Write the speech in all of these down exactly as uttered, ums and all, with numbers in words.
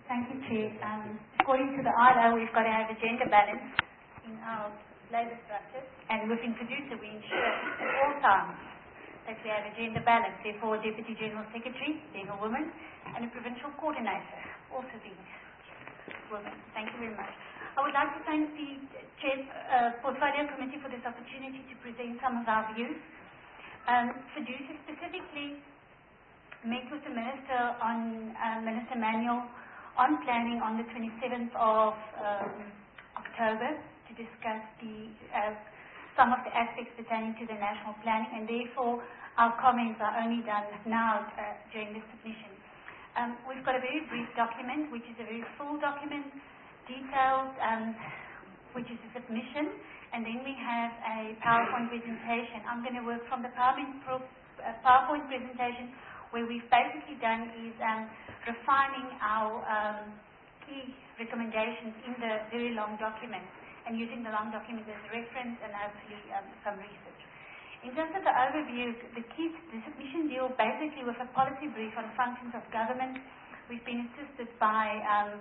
Thank you, Chair. Um, according to the I L O, we've got to have a gender balance in our labour structures, and we've introduced it. We ensure at all times that we have a gender balance. Therefore, a Deputy General Secretary being a woman, and a Provincial Coordinator also being a woman. Thank you very much. I would like to thank the Chair, uh, Portfolio Committee for this opportunity to present some of our views. Um, Fiducia specifically met with the Minister on uh, Minister Manuel on planning on the twenty-seventh of um, October to discuss the uh, some of the aspects pertaining to the national planning, and therefore our comments are only done now uh, during this submission. Um, we've got a very brief document, which is a very full document, detailed, um, which is a submission, and then we have a PowerPoint presentation. I'm going to work from the PowerPoint, pro, uh, PowerPoint presentation, where we've basically done is um, refining our um, key recommendations in the very long document and using the long document as a reference and hopefully um, some research. In terms of the overview, the key the submission deal basically with a policy brief on functions of government. We've been assisted by um,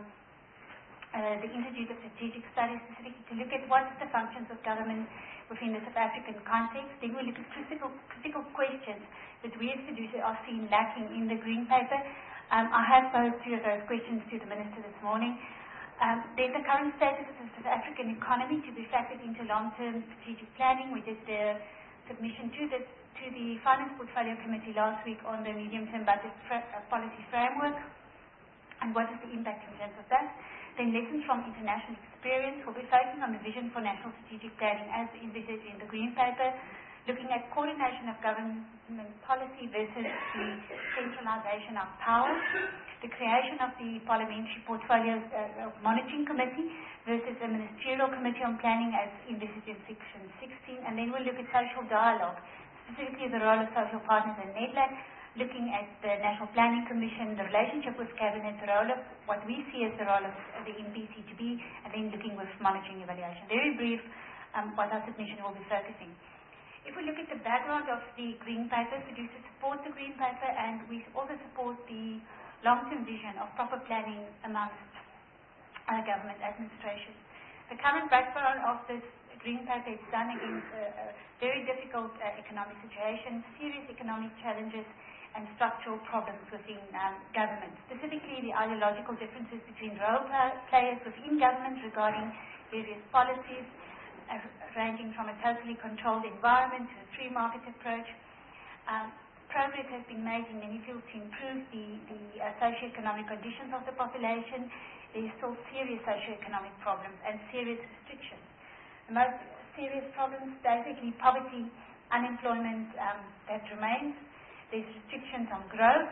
uh, the Institute of Strategic Studies specifically to look at what is the functions of government within the South African context. Then we look at critical, critical questions that we as Fiducia are seeing lacking in the Green Paper. Um, I have posed two of those questions to the Minister this morning. Um, then the current status of the South African economy to be factored into long-term strategic planning. We did the submission to the, to the Finance Portfolio Committee last week on the medium-term budget fr uh, policy framework and what is the impact in terms of that. Then lessons from international experience. We'll be focusing on the vision for national strategic planning as envisaged in the Green Paper, looking at coordination of government policy versus the centralization of power, the creation of the Parliamentary Portfolio uh, Monitoring Committee versus the Ministerial Committee on Planning as envisaged in Section sixteen, and then we'll look at social dialogue, specifically the role of social partners in NEDLAC, looking at the National Planning Commission, the relationship with Cabinet, the role of what we see as the role of the N P C to be, and then looking with monitoring evaluation. Very brief, um, what our submission will be focusing. If we look at the background of the Green Paper, Fiducia support the Green Paper, and we also support the long-term vision of proper planning amongst uh, government administration. The current background of this Green Paper is done against a, a very difficult uh, economic situation, serious economic challenges, and structural problems within um, government, specifically the ideological differences between role players within government regarding various policies, uh, ranging from a totally controlled environment to a free market approach. Um, progress has been made in many fields to improve the, the uh, socio-economic conditions of the population. There is still serious socio-economic problems and serious restrictions. The most serious problems, basically poverty, unemployment, um, that remains. There's restrictions on growth.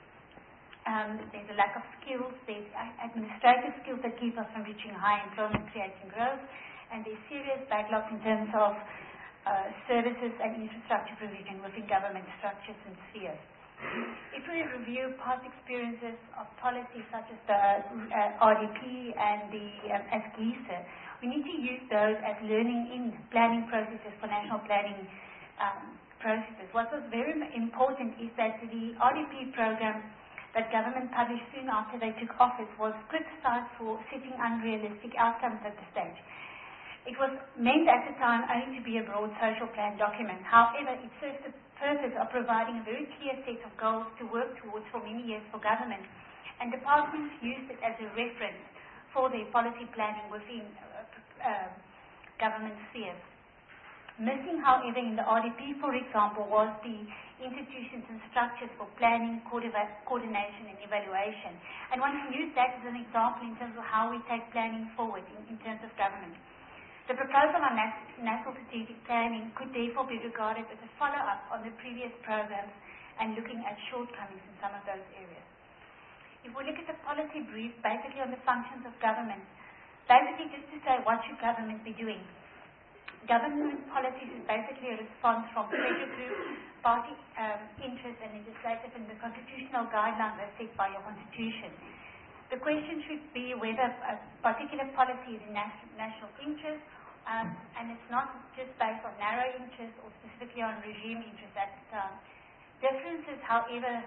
Um, there's a lack of skills. There's administrative skills that keep us from reaching high employment, creating growth. And there's serious backlogs in terms of uh, services and infrastructure provision within government structures and spheres. If we review past experiences of policies such as the uh, R D P and the um, ASGISA, we need to use those as learning in planning processes for national planning um, processes. What was very important is that the R D P program that government published soon after they took office was criticized for setting unrealistic outcomes at the stage. It was meant at the time only to be a broad social plan document. However, it serves the purpose of providing a very clear set of goals to work towards for many years for government, and departments used it as a reference for their policy planning within uh, uh, government spheres. Missing, however, in the R D P, for example, was the institutions and structures for planning, coordination and evaluation. And one can use that as an example in terms of how we take planning forward in, in terms of government. The proposal on national strategic planning could therefore be regarded as a follow-up on the previous programs and looking at shortcomings in some of those areas. If we look at the policy brief, basically on the functions of government, basically just to say what should government be doing. Government policies is basically a response from pressure group, party um, interest and legislative and the constitutional guidelines as set by your constitution. The question should be whether a particular policy is in national, national interest, um, and it's not just based on narrow interest or specifically on regime interest at the time. Differences, however,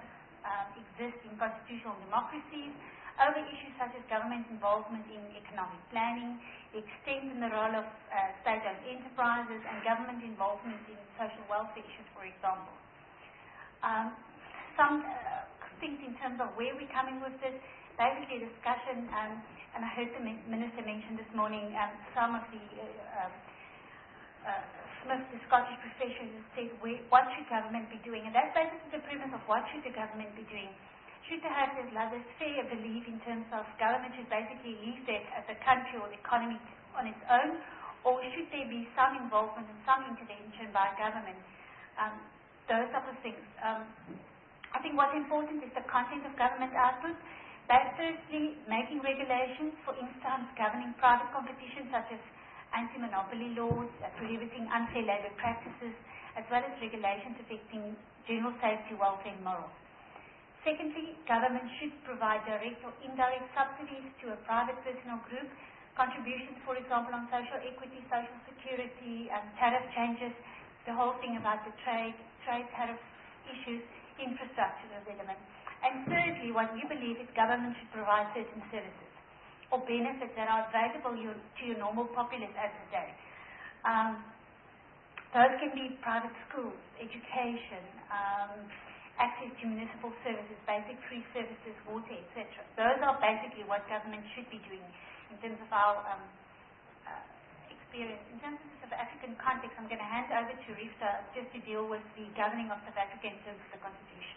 um, exist in constitutional democracies over issues such as government involvement in economic planning, the extent and the role of uh, state-owned enterprises, and government involvement in social welfare issues, for example. Um, some uh, things in terms of where we're coming with this, basically a discussion, um, and I heard the Minister mention this morning um, some of the uh, uh, Smith, the Scottish professor, has said, where, what should government be doing? And that's basically the premise of what should the government be doing. Should they have this laissez-faire belief in terms of government should basically leave that at the country or the economy on its own, or should there be some involvement and some intervention by government? Um, those type of things. Um, I think what's important is the content of government output. That's firstly making regulations, for instance, governing private competition such as anti-monopoly laws, uh, prohibiting unfair labour practices, as well as regulations affecting general safety, welfare and morals. Secondly, government should provide direct or indirect subsidies to a private person or group, contributions, for example, on social equity, social security, um, tariff changes, the whole thing about the trade, trade tariff issues, infrastructure development. And thirdly, what we believe is government should provide certain services or benefits that are available you, to your normal populace as of today. Um, those can be private schools, education, um, access to municipal services, basic free services, water, et cetera. Those are basically what government should be doing in terms of our um, uh, experience. In terms of the South African context, I'm going to hand over to Rifta just to deal with the governing of South Africa in terms of the Constitution.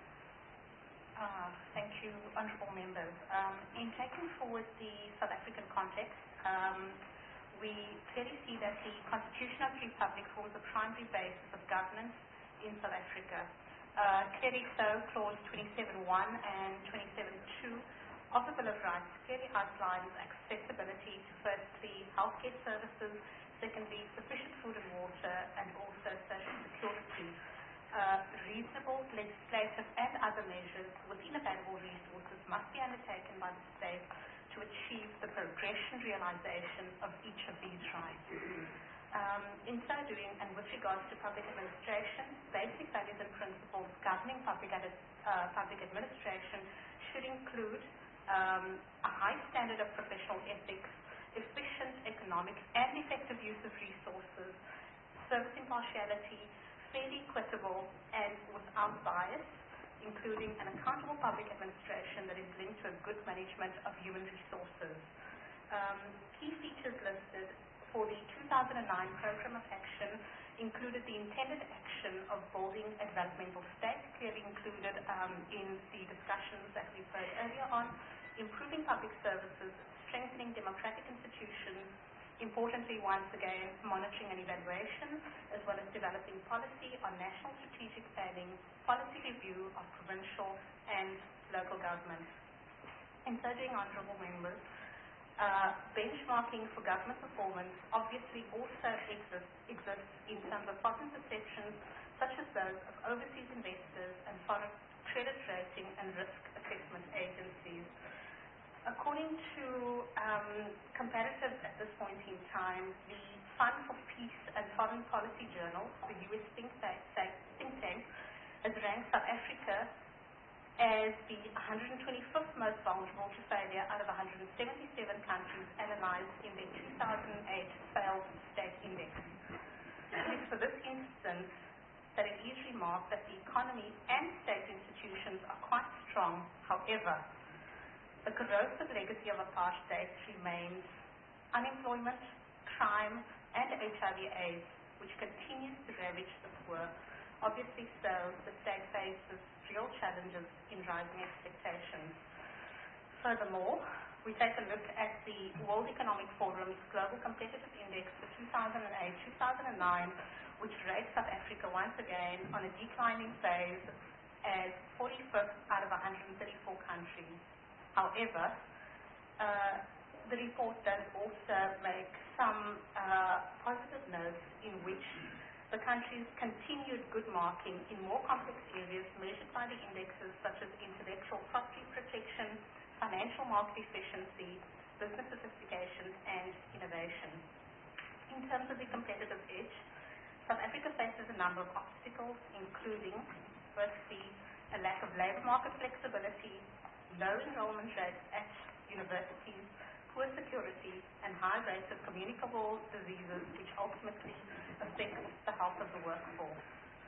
Uh, thank you, honourable members. Um, in taking forward the South African context, um, we clearly see that the Constitutional Republic forms the primary basis of governance in South Africa. Uh, clearly so, Clause twenty-seven one and twenty-seven two of the Bill of Rights clearly outlines accessibility to firstly healthcare services, secondly sufficient food and water, and also social security. Uh, reasonable legislative and other measures within available resources must be undertaken by the state to achieve the progression realization of each of these rights. Um, in so doing, and with regards to public administration, basic values and principles governing public, ad uh, public administration should include um, a high standard of professional ethics, efficient, economic, and effective use of resources, service impartiality, fairly equitable and without bias, including an accountable public administration that is linked to a good management of human resources. Um, key features listed for the two thousand nine Programme of Action included the intended action of building a developmental state, clearly included um, in the discussions that we've heard earlier on, improving public services, strengthening democratic institutions, importantly, once again, monitoring and evaluation, as well as developing policy on national strategic planning, policy review of provincial and local governments. In so doing, honourable members, uh, benchmarking for government performance obviously also exists, exists in terms of foreign perceptions, such as those of overseas investors and foreign credit rating and risk assessment agencies. According to um, comparatives at this point in time, the Fund for Peace and Foreign Policy Journal, the U S think tank, think tank has ranked South Africa as the one hundred twenty-fifth most vulnerable to failure out of one hundred seventy-seven countries analysed in their two thousand eight Failed State Index. It is for this instance that it is remarked that the economy and state institutions are quite strong. However, the corrosive legacy of apartheid remains unemployment, crime, and H I V AIDS, which continues to ravage the poor. Obviously so, the state faces real challenges in rising expectations. Furthermore, we take a look at the World Economic Forum's Global Competitive Index for two thousand eight to two thousand nine, which rates South Africa once again on a declining phase as forty-fifth out of one hundred thirty-four countries. However, uh, the report does also make some uh, positive notes in which the country's continued good marking in more complex areas measured by the indexes such as intellectual property protection, financial market efficiency, business sophistication, and innovation. In terms of the competitive edge, South Africa faces a number of obstacles, including, firstly, a lack of labour market flexibility, low enrollment rates at universities, poor security, and high rates of communicable diseases which ultimately affect the health of the workforce.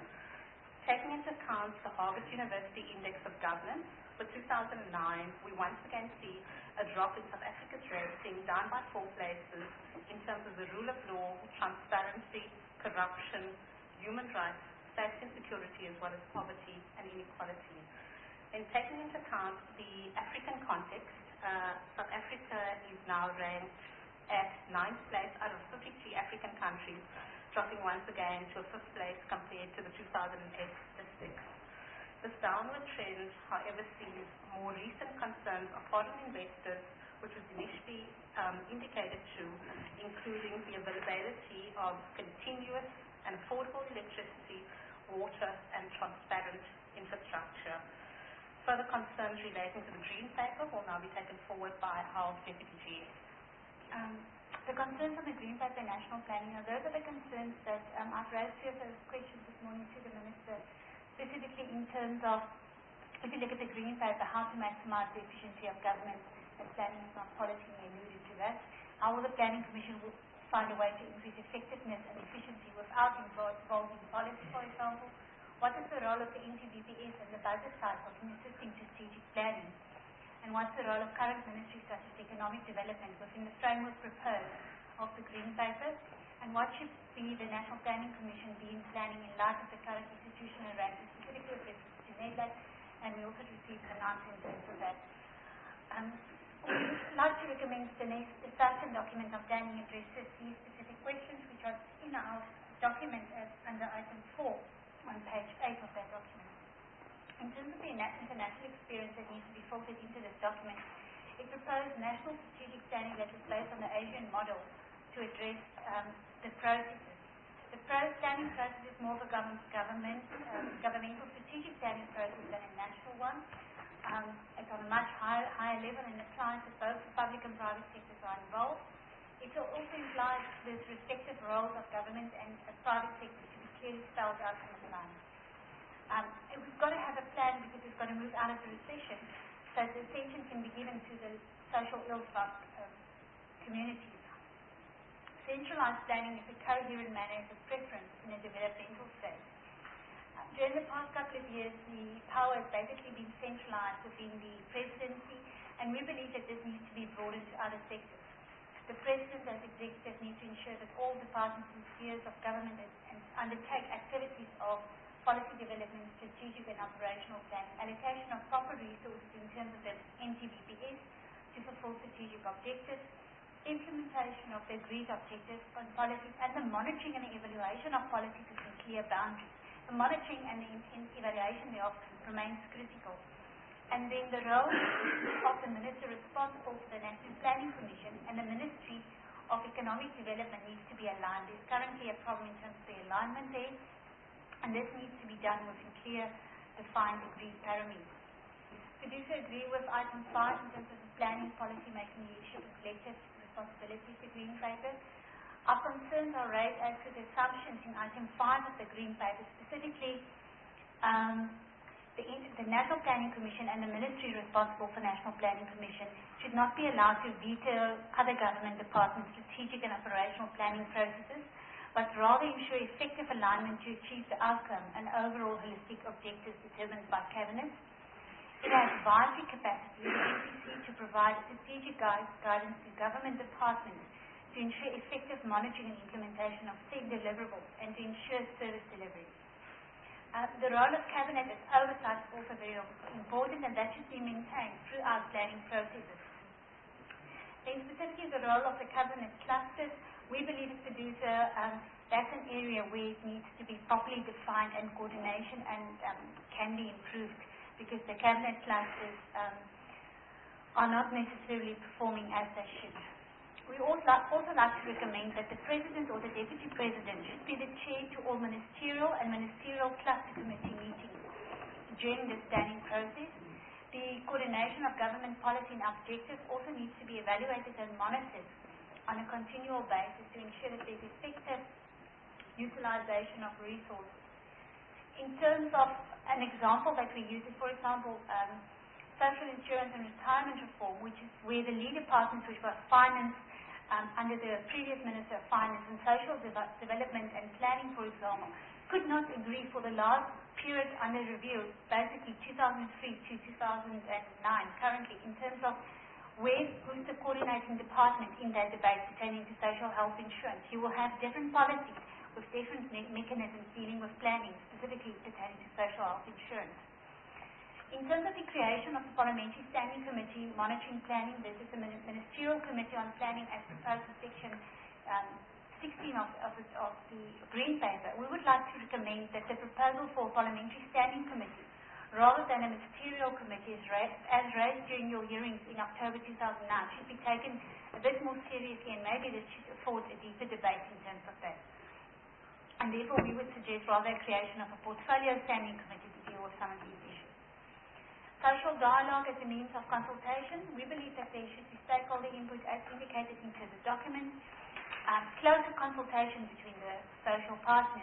Taking into account the Harvard University Index of Governance, for two thousand nine, we once again see a drop in South Africa's rating, down by four places in terms of the rule of law, transparency, corruption, human rights, safety and security, as well as poverty and inequality. And taking into account the African context, uh, South Africa is now ranked at ninth place out of fifty-three African countries, dropping once again to a fifth place compared to the two thousand eight statistics. This downward trend, however, sees more recent concerns of foreign investors, which was initially um, indicated to, including the availability of continuous and affordable electricity, water, and transparent infrastructure. Further concerns relating to the Green Paper will now be taken forward by our Deputy G S. Um, the concerns on the Green Paper and national planning are those are the concerns that um, I've raised here for questions this morning to the Minister, specifically in terms of, if you look at the Green Paper, how to maximize the efficiency of government, and planning is not policy, we alluded to that. How will the Planning Commission will find a way to increase effectiveness and efficiency without involving policy, for example? What is the role of the N T B P S and the budget cycle in assisting strategic planning? And what's the role of current ministries such as economic development within the framework proposed of the Green Paper? And what should be the National Planning Commission be in planning in light of the current institutional arrangements, specifically with reference to NEDLAC, and we also received an answer in terms of that. Um, we'd like to recommend the next discussion document of planning addresses these specific questions, which are in our document as under item four on page eight of that document. In terms of the international experience that needs to be filtered into this document, it proposed national strategic planning that is based on the Asian model to address um, the processes. The pro planning process is more of a government, government, um, governmental strategic planning process than a national one. Um, it's on a much higher, higher level and applies to both the public and private sectors are involved. It also implies the respective roles of government and uh, private sectors to be clearly spelled out in the line. Um, we've got to have a plan because we've got to move out of the recession, so the attention can be given to the social ills of um, communities. Centralized planning is a coherent manner of preference in a developmental state. Uh, during the past couple of years, the power has basically been centralized within the presidency, and we believe that this needs to be broadened to other sectors. The President as executive needs to ensure that all departments and spheres of government and undertake activities of policy development, strategic and operational planning, allocation of proper resources in terms of the N T B P S to fulfill strategic objectives, implementation of the agreed objectives on policies, and the monitoring and the evaluation of policies within clear boundaries. The monitoring and the in evaluation thereof remains critical. And then the role of the Minister responsible for the National Planning Commission and the Ministry of Economic Development needs to be aligned. There's currently a problem in terms of the alignment there, and this needs to be done within clear, defined, agreed parameters. We do agree with item five in terms of the planning, policy making, leadership, and collective responsibilities, the Green Paper. Our concerns are raised as to the assumptions in item five of the Green Paper, specifically um, the, the National Planning Commission and the ministry responsible for National Planning Commission should not be allowed to veto other government departments' strategic and operational planning processes, but rather ensure effective alignment to achieve the outcome and overall holistic objectives determined by Cabinet. It has advisory capacity in the N P C to provide strategic guide, guidance to government departments to ensure effective monitoring and implementation of said deliverables and to ensure service delivery. Uh, the role of Cabinet as oversight is also very important, and that should be maintained throughout planning processes. Then specifically the role of the Cabinet clusters, we believe as producer um, that's an area where it needs to be properly defined and coordination and um, can be improved, because the Cabinet clusters um, are not necessarily performing as they should. We also, also like to recommend that the President or the Deputy President should be the chair to all ministerial and ministerial cluster committee meetings during this planning process. The coordination of government policy and objectives also needs to be evaluated and monitored on a continual basis to ensure that there is effective utilization of resources. In terms of an example that we use is, for example, um, social insurance and retirement reform, which is where the lead departments, which was finance um, under the previous Minister of Finance and Social Deve- Development and Planning, for example, could not agree for the last period under review, basically two thousand three to two thousand nine currently, in terms of where, who's the coordinating department in that debate pertaining to social health insurance. You will have different policies with different me- mechanisms dealing with planning, specifically pertaining to social health insurance. In terms of the creation of the Parliamentary Standing Committee monitoring planning, this is the Ministerial Committee on Planning as proposed in section um, sixteen of, of, the, of the Green Paper. We would like to recommend that the proposal for a Parliamentary Standing Committee, rather than a ministerial committee as raised, as raised during your hearings in October two thousand nine, should be taken a bit more seriously, and maybe this should afford a deeper debate in terms of that. And therefore we would suggest rather a creation of a portfolio standing committee to deal with some of these issues. Social dialogue as a means of consultation. We believe that there should be stakeholder input as indicated into the document, um, closer consultation between the social partners.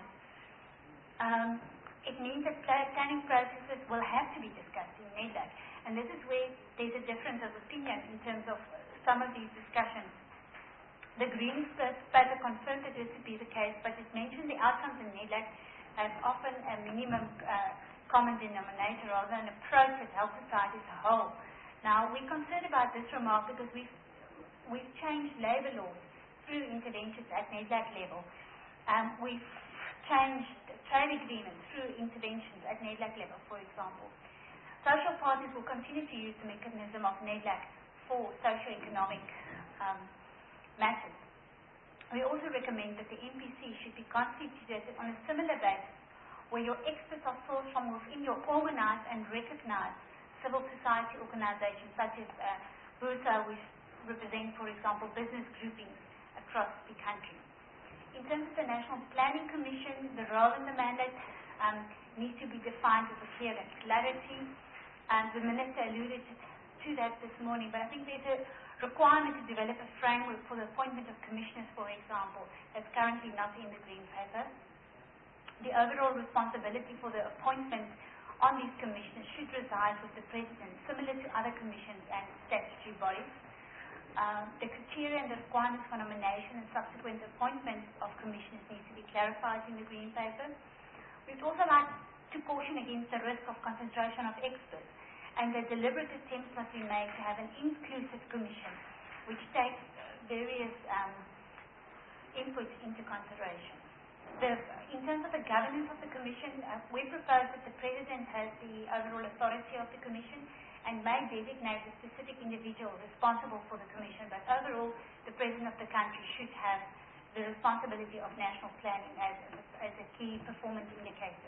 Um, It means that planning processes will have to be discussed in NEDLAC, and this is where there's a difference of opinion in terms of some of these discussions. The Green Paper confirmed that this would be the case, but it mentioned the outcomes in NEDLAC as often a minimum uh, common denominator rather than an approach that helps society as a whole. Now, we're concerned about this remark because we've, we've changed labour laws through interventions at NEDLAC level. Um, we've changed trade agreements through interventions at NEDLAC level, for example. Social parties will continue to use the mechanism of NEDLAC for socio-economic um, matters. We also recommend that the N P C should be constituted on a similar basis, where your experts are sourced from within your organised and recognised civil society organisations, such as uh, BURSA, which represent, for example, business groupings across the country. In terms of the National Planning Commission, the role and the mandate um, needs to be defined with a clear clarity. And the Minister alluded to that this morning, but I think there's a requirement to develop a framework for the appointment of commissioners, for example, that's currently not in the Green Paper. The overall responsibility for the appointment on these commissioners should reside with the President, similar to other commissions and statutory bodies. Um, the criteria and the requirements for nomination and subsequent appointment of commissioners need to be clarified in the Green Paper. We'd also like to caution against the risk of concentration of experts, and that deliberate attempts must be made to have an inclusive commission which takes various um, inputs into consideration. The, in terms of the governance of the Commission, uh, we propose that the President has the overall authority of the Commission and may designate a specific individual responsible for the Commission, but overall the President of the country should have the responsibility of national planning as, as a key performance indicator.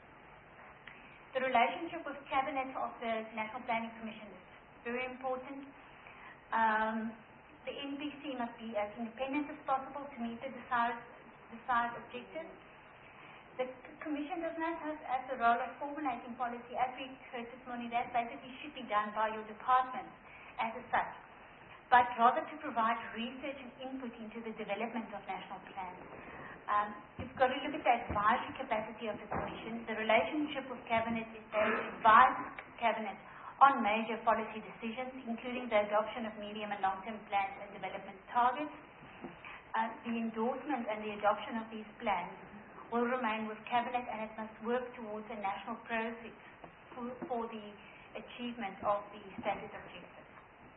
The relationship with Cabinet of the National Planning Commission is very important. Um, the N P C must be as independent as possible to meet the desired, desired objectives. The Commission does not have as the role of formulating policy, as we heard this morning. That basically should be done by your department as a such, but rather to provide research and input into the development of national plans. Um, you've got to look at the advisory capacity of the Commission. The relationship with Cabinet is they advise Cabinet on major policy decisions, including the adoption of medium and long-term plans and development targets. Uh, the endorsement and the adoption of these plans will remain with Cabinet, and it must work towards a national process for, for the achievement of the stated objectives.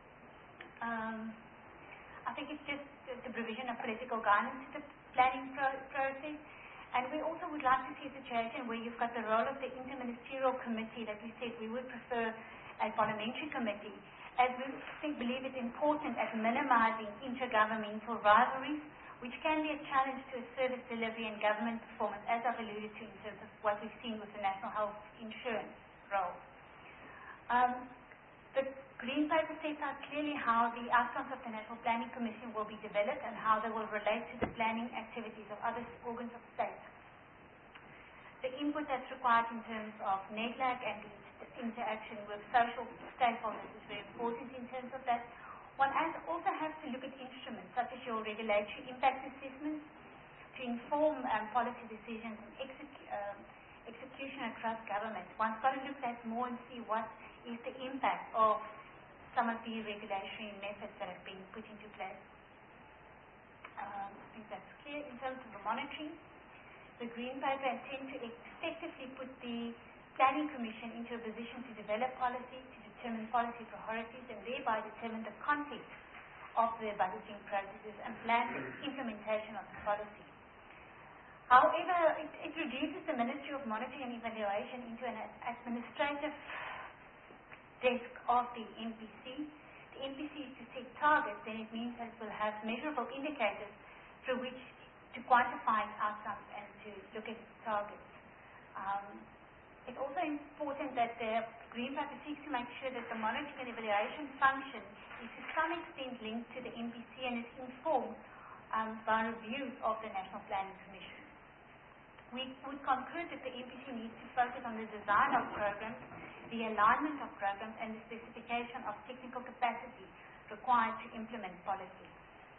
Um, I think it's just the provision of political guidance to the planning pro process, and we also would like to see a situation where you've got the role of the interministerial committee that we said we would prefer a parliamentary committee, as we think, believe it's important at minimizing intergovernmental rivalries, which can be a challenge to a service delivery and government performance, as I've alluded to in terms of what we've seen with the National Health Insurance role. Um, the Green Paper sets out clearly how the outcomes of the National Planning Commission will be developed and how they will relate to the planning activities of other organs of state. The input that's required in terms of NEDLAC and the interaction with social stakeholders is very important in terms of that. One also has to look at instruments such as your regulatory impact assessments to inform um, policy decisions and execu um, execution across government. One's got to look at more and see what is the impact of some of the regulatory methods that have been put into place. Um, I think that's clear. In terms of the monitoring, the Green Paper intends to effectively put the Planning Commission into a position to develop policy, to determine policy priorities, and thereby determine the context of the budgeting processes and plan the implementation of the policy. However, it, it reduces the Ministry of Monitoring and Evaluation into an administrative desk of the N P C. The N P C is to set targets, then it means that it will have measurable indicators through which to quantify its outcomes and to look at its targets. Um, it's also important that the Green Paper seeks to make sure that the monitoring and evaluation function is to some extent linked to the N P C and is informed um, by reviews of the National Planning Commission. We would conclude that the N P C needs to focus on the design of programs, the alignment of programs, and the specification of technical capacity required to implement policy.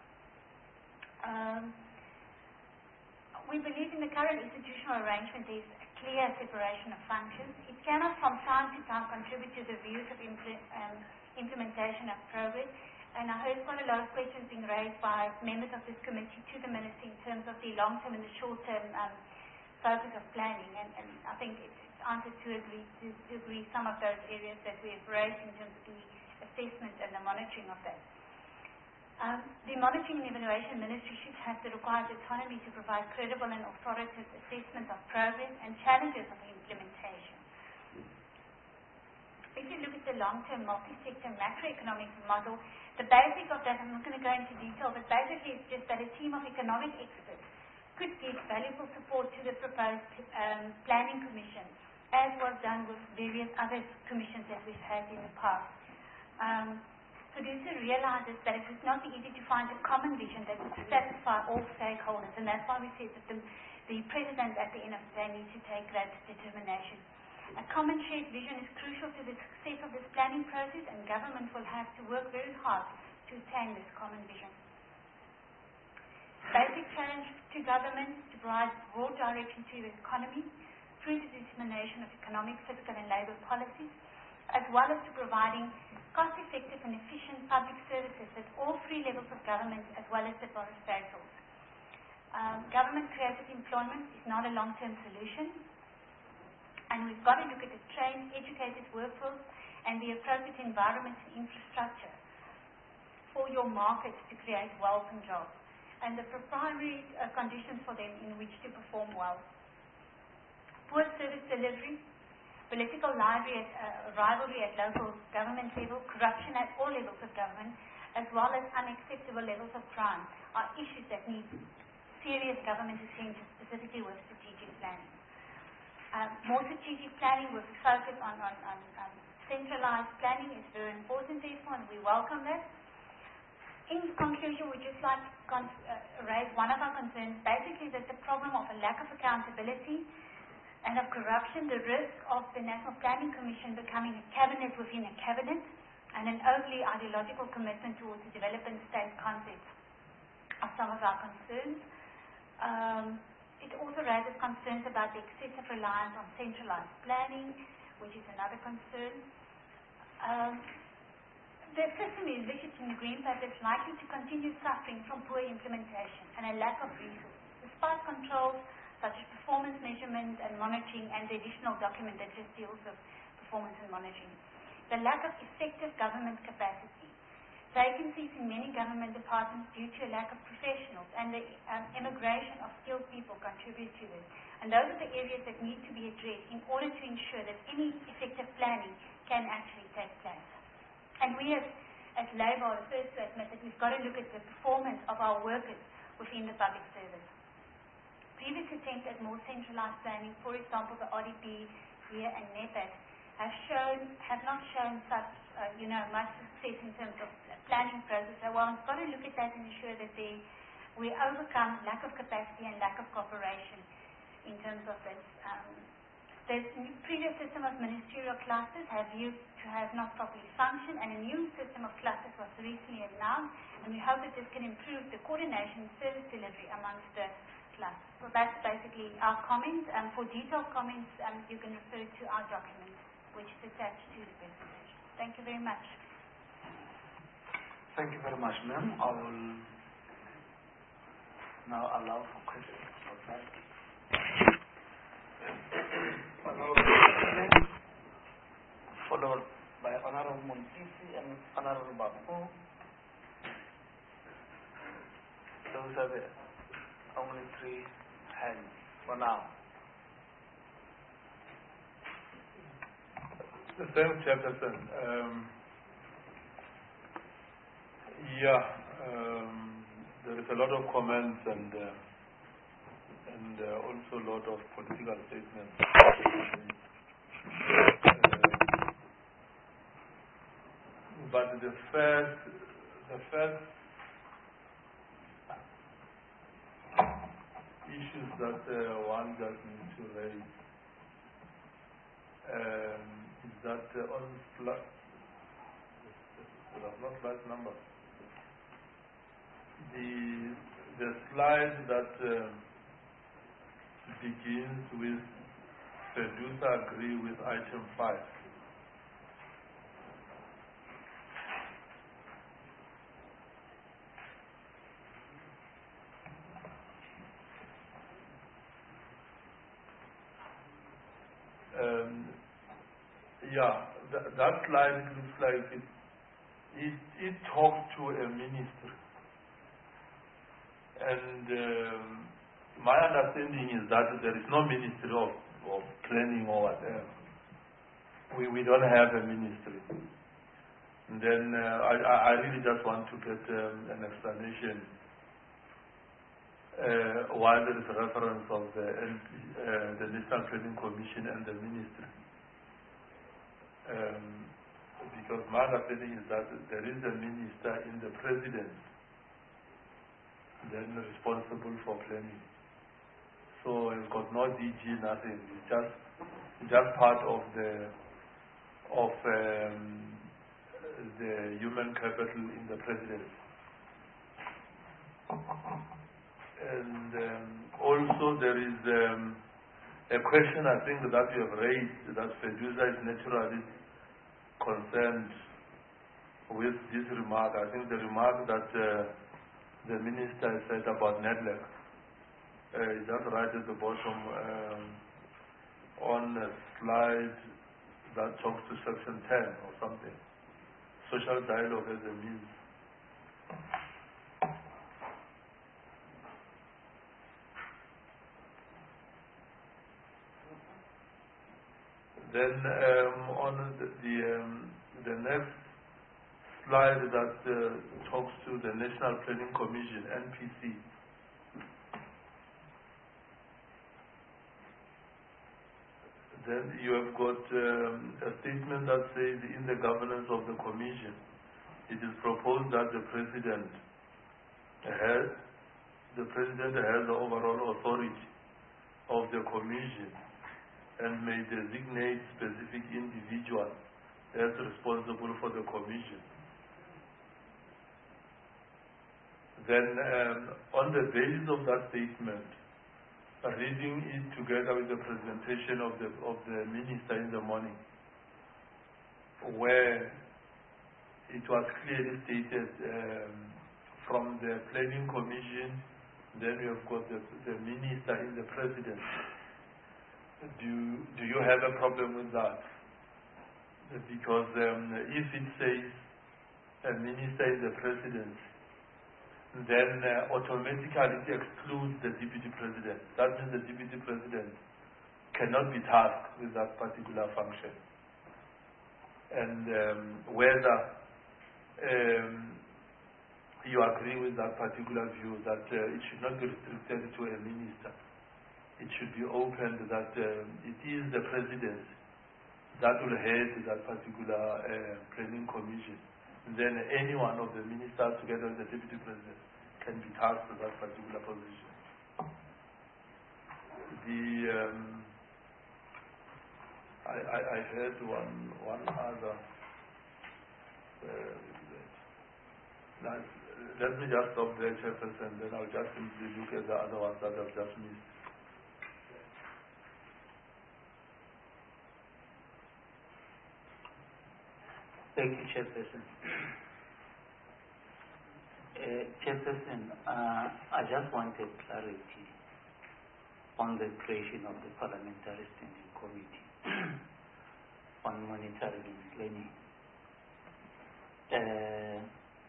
Um, we believe in the current institutional arrangement there is a clear separation of functions. It cannot from time to time contribute to the views of impl um, implementation of progress, and I heard quite a lot of questions being raised by members of this committee to the Minister in terms of the long-term and the short-term um, focus of planning, and, and I think it's, it's answered to agree, to, to agree some of those areas that we have raised in terms of the assessment and the monitoring of that. Um, the Monitoring and Evaluation Ministry should have the required autonomy to provide credible and authoritative assessment of progress and challenges of implementation. If you look at the long-term multi-sector macroeconomic model, the basic of that, I'm not going to go into detail, but basically it's just that a team of economic experts could give valuable support to the proposed um, planning commission, as was done with various other commissions that we've had in the past. Um, Producer realizes that it would not be easy to find a common vision that would satisfy all stakeholders, and that's why we said that the, the President at the end of the day needs to take that determination. A common shared vision is crucial to the success of this planning process, and government will have to work very hard to attain this common vision. Basic challenge to government to provide broad direction to the economy through the determination of economic, fiscal and labour policies, as well as to providing cost-effective and efficient public services at all three levels of government as well as the parastatals. Um, Government-created employment is not a long-term solution, and we've got to look at the trained, educated workforce and the appropriate environment and infrastructure for your markets to create wealth and jobs, and the primary uh, conditions for them in which to perform well. Poor service delivery, political rivalry at, uh, rivalry at local government level, corruption at all levels of government, as well as unacceptable levels of crime are issues that need serious government attention, specifically with strategic planning. Um, more strategic planning with a focus on, on, on, on centralized planning is very important, therefore, and we welcome that. In conclusion, we'd just like to con uh, raise one of our concerns, basically that the problem of a lack of accountability and of corruption, the risk of the National Planning Commission becoming a cabinet within a cabinet, and an overly ideological commitment towards the development state concepts are some of our concerns. Um, it also raises concerns about the excessive reliance on centralized planning, which is another concern. Um, the system envisaged in the Green Paper is likely to continue suffering from poor implementation and a lack of resources, despite controls such as performance measurement and monitoring and the additional document that just deals with performance and monitoring. The lack of effective government capacity. Vacancies in many government departments due to a lack of professionals, and the um, immigration of skilled people contribute to this. And those are the areas that need to be addressed in order to ensure that any effective planning can actually take place. And we as, as Labour are the first to admit that we've got to look at the performance of our workers within the public service. Previous attempts at more centralized planning, for example, the R D P here and NEPAD, have shown, have not shown such, uh, you know, much success in terms of planning process. So one has got to look at that and ensure that they, we overcome lack of capacity and lack of cooperation in terms of this. Um, the previous system of ministerial clusters have viewed to have not properly functioned, and a new system of clusters was recently announced, and we hope that this can improve the coordination and service delivery amongst the plus. So that's basically our comment. Um, for detailed comments, um, you can refer to our document, which is attached to the presentation. Thank you very much. Thank you very much, ma'am. I will now allow for questions. Followed by Honorable Montisi and Honorable Babu. Those are the only three hands for now. Thanks, Jefferson. Um, yeah, um, there is a lot of comments and uh, and uh, also a lot of political statements. Uh, but the first, the first issues that uh, one just needs to raise um, is that uh, on slide, not slide number, the the slide that uh, begins with Fedusa agree with item five. Um, yeah, th that slide looks like it, it, it talks to a ministry. And um, my understanding is that there is no ministry of, of planning or whatever. We, we don't have a ministry. And then uh, I, I really just want to get um, an explanation uh, why there is a reference of the, uh, the National Planning Commission and the ministry. Um, because my understanding is that there is a minister in the presidency, then responsible for planning. So it's got no D G, nothing. It's just just part of the of um, the human capital in the presidency. And um, also there is um, a question I think that you have raised, that Fedusa is naturally concerned with this remark. I think the remark that uh, the minister said about Nedlac uh, is that right at the bottom um, on a slide that talks to section ten or something. Social dialogue as a means. Then um, on the the, um, the next slide that uh, talks to the National Planning Commission, N P C. Then you have got um, a statement that says in the governance of the Commission, it is proposed that the President has, the President has the overall authority of the Commission and may designate specific individuals as responsible for the Commission. Then um, on the basis of that statement, reading it together with the presentation of the, of the minister in the morning, where it was clearly stated um, from the Planning Commission, then we have got the, the minister in the presidency. Do, do you have a problem with that? Because um, if it says a minister in the presidency, then uh, automatically it excludes the deputy president. That means the deputy president cannot be tasked with that particular function. And um, whether um, you agree with that particular view that uh, it should not be restricted to a minister. It should be opened that um, it is the presidency that will head that particular uh, planning commission. And then any one of the ministers together with the deputy president can be tasked with that particular position. The um, I, I, I heard one one other uh, Now, let me just stop there, Chairperson, then I'll just simply look at the other ones that I've just missed. Thank you, Chairperson. Uh, Chairperson, uh, I just wanted clarity on the creation of the Parliamentary Standing Committee on Monitoring and Planning. Uh,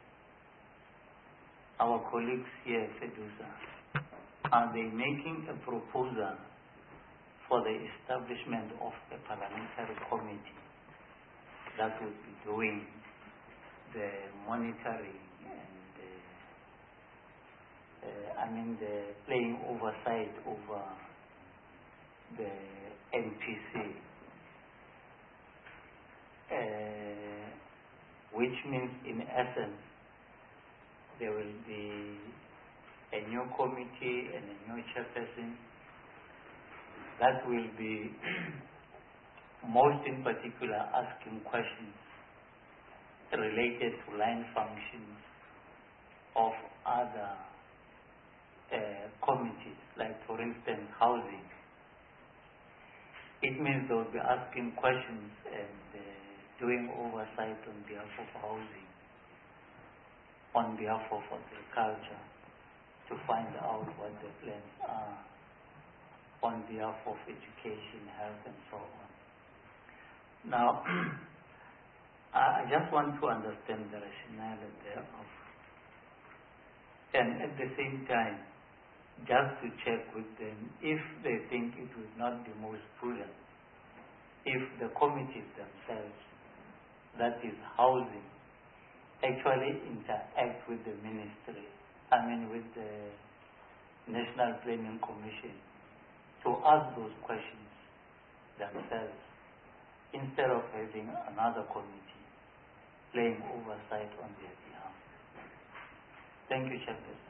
our colleagues here at FEDUSA, are they making a proposal for the establishment of a parliamentary committee that would be doing the monitoring and uh, uh, I mean the playing oversight over the N P C, uh, which means in essence there will be a new committee and a new chairperson that will be most in particular asking questions related to line functions of other uh, committees, like for instance housing. It means they will be asking questions and uh, doing oversight on behalf of housing, on behalf of agriculture, to find out what the plans are, on behalf of education, health and so on. Now, I just want to understand the rationale thereof. And at the same time, just to check with them if they think it would not be most prudent if the committees themselves, that is housing, actually interact with the ministry, I mean with the National Planning Commission, to ask those questions themselves, instead of having another committee playing oversight on their behalf. Thank you, Chairperson.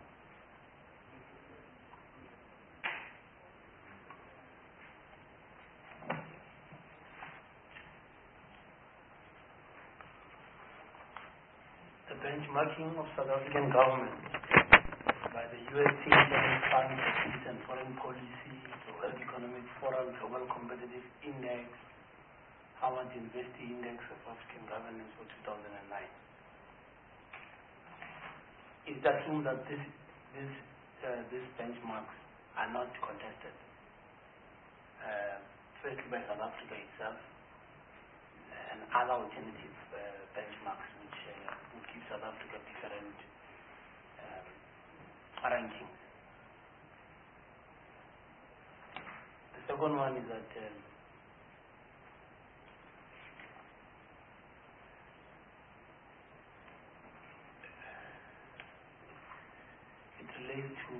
The benchmarking of South African government by the U S Think Fund for Peace and Foreign Policy, the World Economic Forum Global Competitive Index, Howard University Index of African Governance for two thousand nine. It assumes that this, this, uh, these benchmarks are not contested. Uh, firstly by South Africa itself and other alternative uh, benchmarks which uh, would give South Africa different um, rankings. The second one is that um, it relates to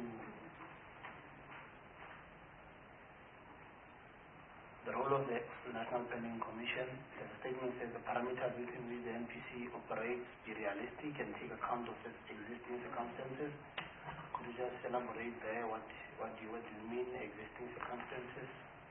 the role of the National Planning Commission. The statement says the parameters within which the N P C operates be realistic and take account of its existing circumstances. Could you just elaborate there? What what do you, what do you mean existing circumstances?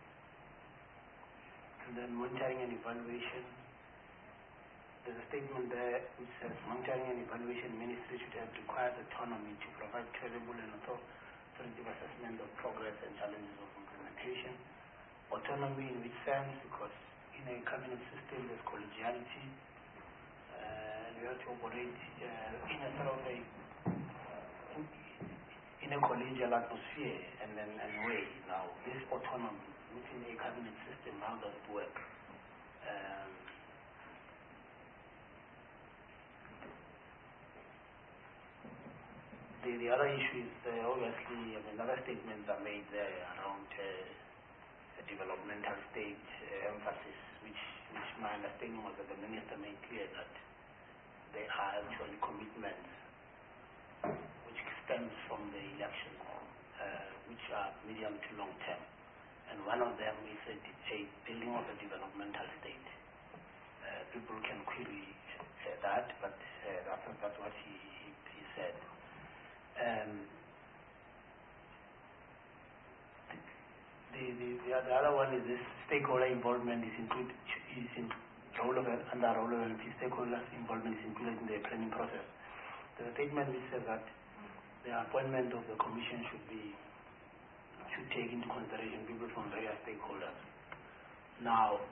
And then monitoring and evaluation. There's a statement there which says monitoring and evaluation ministry should have required autonomy to provide credible and authoritative assessment of progress and challenges of implementation. Autonomy in which sense? Because in a cabinet system there's collegiality, uh, and we have to operate uh, in a sort of a in, in a collegial atmosphere and then and way. Now this autonomy within a cabinet system, how does it work? Um, the the other issue is uh, obviously, I mean, other statements are made there around uh, developmental state uh, emphasis, which, which my understanding was that the minister made clear that there are actually commitments which stems from the elections, uh, which are medium to long term. And one of them is a, a building of a developmental state. Uh, people can query uh, that, but uh, that's, that's what he, he, he said. Um, The, the, the other one is this stakeholder involvement is included, is in role of, under role of N P, stakeholders involvement is included in the planning process. the statement which says that the appointment of the commission should be should take into consideration people from various stakeholders. Now,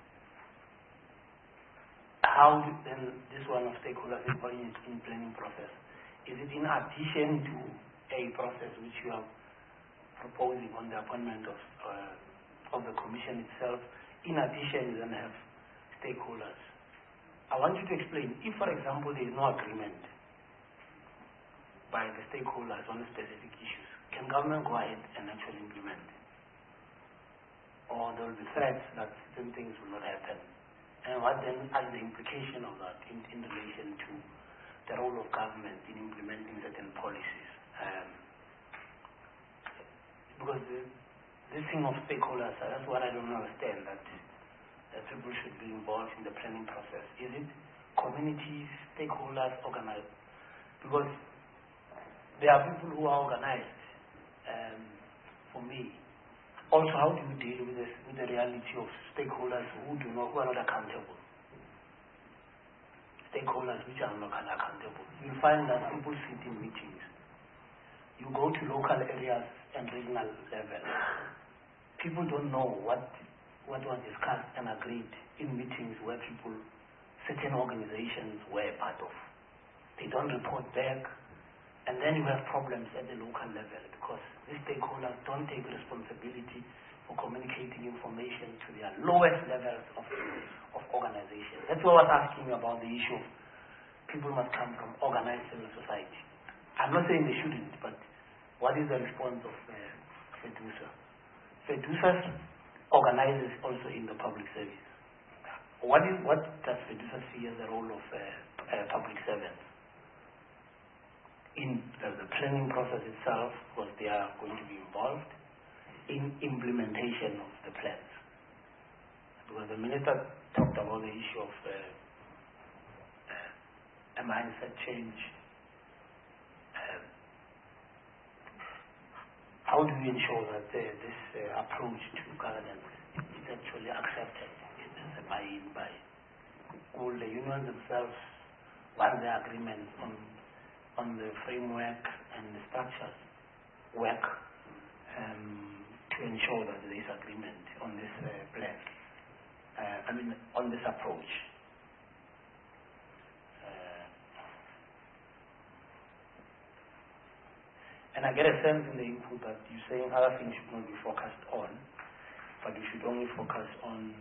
how do then this one of stakeholders involved in in planning process? Is it in addition to a process which you are proposing on the appointment of uh, of the commission itself? In addition, you then have stakeholders. I want you to explain, if for example there is no agreement by the stakeholders on specific issues, can government go ahead and actually implement? Or there will be threats that certain things will not happen? And what then are the implications of that in, in relation to the role of government in implementing certain policies? Um, because the, this thing of stakeholders, that's what I don't understand, that that people should be involved in the planning process. Is it communities, stakeholders, organized? Because there are people who are organized. Um, for me, also, how do you deal with this, with the reality of stakeholders who do not, who are not accountable? Stakeholders which are not accountable. You'll find that people sit in meetings. You go to local areas and regional level. People don't know what what was discussed and agreed in meetings where people, certain organizations were part of. They don't report back, and then you have problems at the local level because these stakeholders don't take responsibility for communicating information to their lowest levels of, of organization. That's why I was asking you about the issue of people must come from organized civil society. I'm not saying they shouldn't, but what is the response of uh, FEDUSA? FEDUSA organizes also in the public service. What is what does FEDUSA see as the role of uh, uh, public servants in uh, the planning process itself, because they are going to be involved in implementation of the plans? Because the minister talked about the issue of uh, uh, a mindset change. Uh, How do we ensure that uh, this uh, approach to governance is actually accepted as a buy-in by all the unions themselves, once the agreement on on the framework and the structures work um, to ensure that there is agreement on this uh, plan, uh, I mean on this approach. And I get a sense in the input that you're saying other things should not be focused on, but we should only focus on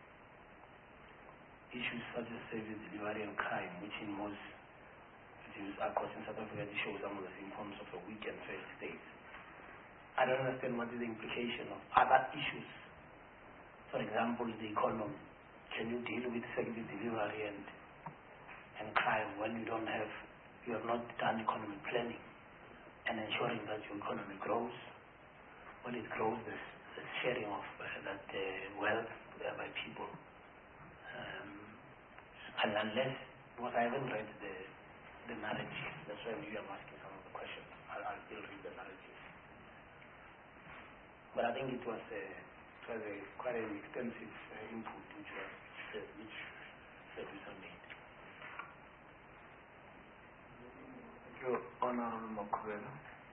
issues such as service delivery and crime, which in most cities, of course, in South Africa, they show some of the symptoms of a weak and failed state. I don't understand what is the implication of other issues. For example, the economy. Can you deal with service delivery and and crime when you don't have, you have not done economic planning and ensuring that your economy grows? When it grows, there's, there's sharing of uh, that uh, wealth uh, by people. Um, and unless, because I haven't read the the narrative, that's why you are asking some of the questions. I'll, I'll still read the narrative. But I think it was, uh, it was a, quite an extensive uh, input which was uh, which Fedusha made. Thank you, Honorable Mokubela.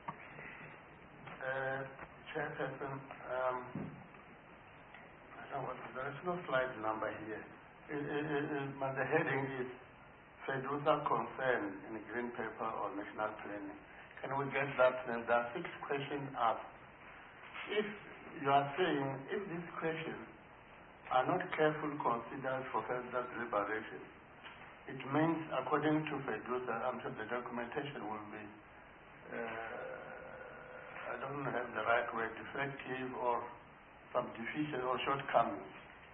Uh, Chairperson, um, I don't know what, there is no slide number here. It, it, it, it, but the heading is FEDUSA concern in the Green Paper or National Planning. Can we get that? And there are six questions asked. If you are saying, if these questions are not carefully considered for further deliberation, it means, according to FEDUSA, I'm sure the documentation will be, uh, I don't have the right word, defective or some deficient or shortcomings.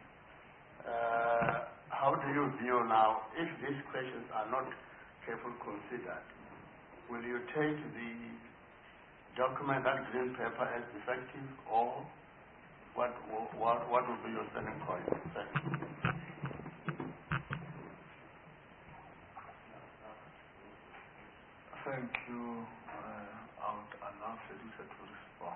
Uh, how do you view now, if these questions are not carefully considered, will you take the document, that green paper, as defective, or what, what, what will be your standing point? Thank you. Thank you. Uh, I would allow Fedusha to respond.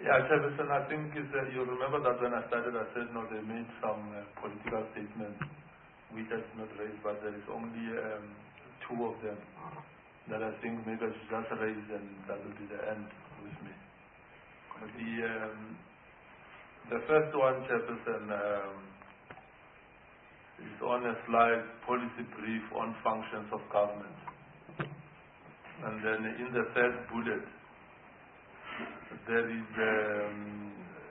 Yeah, Chairperson, I think it's, uh, you remember that when I started, I said, no, they made some uh, political statements which I did not raise, but there is only um, two of them that I think maybe I should just raise, and that will be the end with me. The, um, the first one, Chairperson, um, is on a slide, policy brief on functions of government. And then in the third bullet, there is um,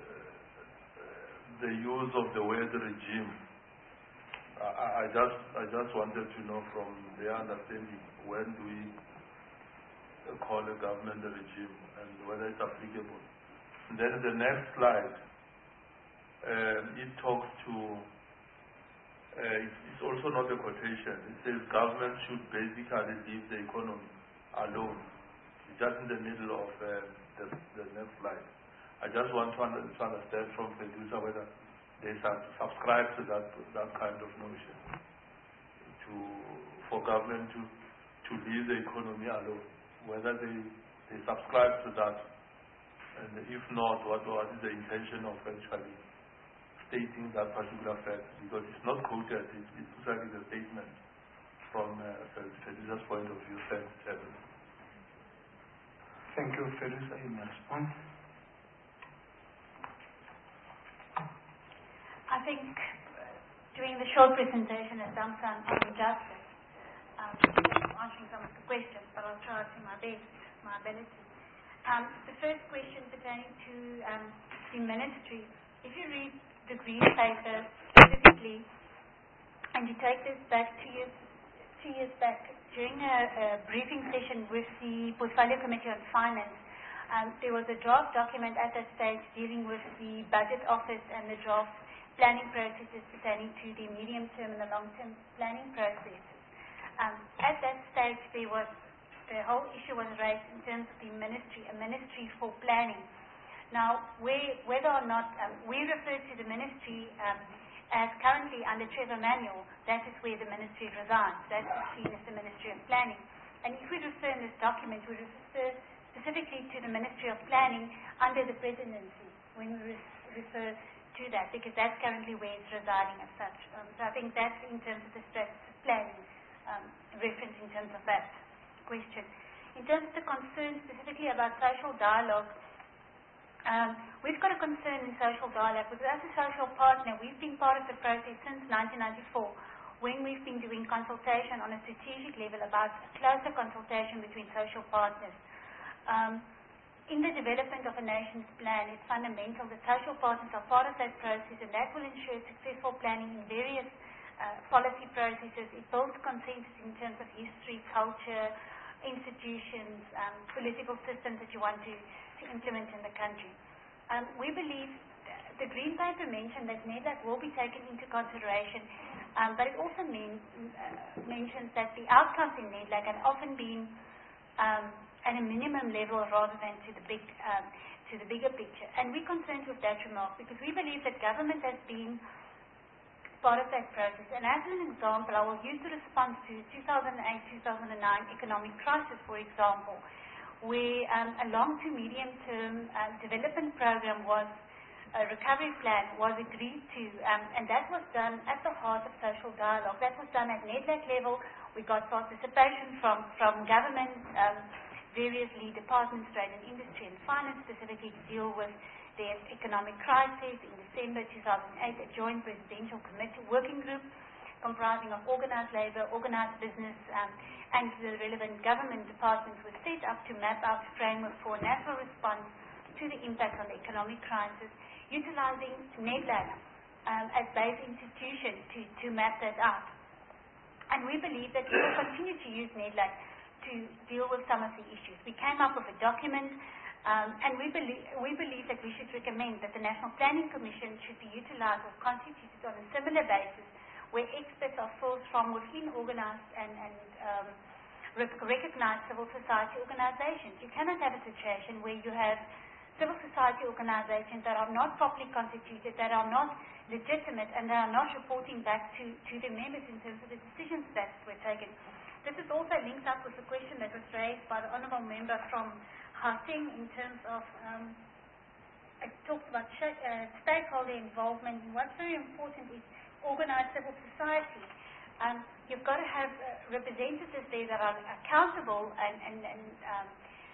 the use of the word regime. I, I just I just wanted to know from their understanding, when do we call a government a regime and whether it's applicable. And then the next slide, um, it talks to, uh, it's, it's also not a quotation. It says government should basically leave the economy alone. It's just in the middle of uh, the, the next slide. I just want to, under, to understand from Fedusa whether they sub subscribe to that that kind of notion, to for government to to leave the economy alone. Whether they they subscribe to that, and if not, what what is the intention of actually stating that particular fact? Because it's not quoted; it, it's exactly the statement from uh, Fedusa's point of view. Thanks, Chairman. Thank you, Fedusa. You may respond. I think during the short presentation has done some injustice um, answering some of the questions, but I'll try to my best, my ability. Um, the first question pertaining to um, the ministry, if you read the Green Paper specifically, and you take this back two years, two years back, during a, a briefing session with the Portfolio Committee on Finance, um, there was a draft document at that stage dealing with the budget office and the draft planning processes pertaining to the medium-term and the long-term planning processes. Um, at that stage, there was the whole issue was raised in terms of the ministry, a ministry for planning. Now, where, whether or not um, we refer to the ministry um, as currently under Trevor Manuel, that is where the ministry resides. That is seen as the Ministry of Planning. And if we refer in this document, we refer specifically to the Ministry of Planning under the presidency when we refer to that, because that's currently where it's residing as such. Um, so I think that's in terms of the strategic planning um, reference in terms of that question. In terms of the concern specifically about social dialogue, um, we've got a concern in social dialogue because as a social partner, we've been part of the process since nineteen ninety-four when we've been doing consultation on a strategic level about closer consultation between social partners. Um, In the development of a nation's plan, it's fundamental that social partners are part of that process, and that will ensure successful planning in various uh, policy processes. It builds consensus in terms of history, culture, institutions, um, political systems that you want to, to implement in the country. Um, we believe the Green Paper mentioned that NEDLAC will be taken into consideration, um, but it also mean, uh, mentions that the outcomes in NEDLAC have often been um, at a minimum level rather than to the big, um, to the bigger picture. And we're concerned with that remark because we believe that government has been part of that process. And as an example, I will use the response to two thousand eight two thousand nine economic crisis, for example, where um, a long to medium term uh, development program was, a recovery plan was agreed to, um, and that was done at the heart of social dialogue. That was done at NEDLAC level. We got participation from, from government, um, various lead departments, trade and industry and finance, specifically to deal with the economic crisis. In December two thousand eight, a joint presidential committee working group comprising of organized labor, organized business, um, and the relevant government departments was set up to map out a framework for a national response to the impact on the economic crisis, utilizing NEDLAC um, as base institution to, to map that out. And we believe that we will continue to use NEDLAC to deal with some of the issues. We came up with a document, um, and we believe, we believe that we should recommend that the National Planning Commission should be utilized or constituted on a similar basis where experts are sourced from within organized and, and um, recognized civil society organizations. You cannot have a situation where you have civil society organizations that are not properly constituted, that are not legitimate, and that are not reporting back to, to the members in terms of the decisions that were taken. This is also linked up with the question that was raised by the Honourable Member from Gauteng in terms of um, it talks about sh uh, stakeholder involvement, and what's very important is organized civil society. Um, you've got to have uh, representatives there that are accountable and, and, and um,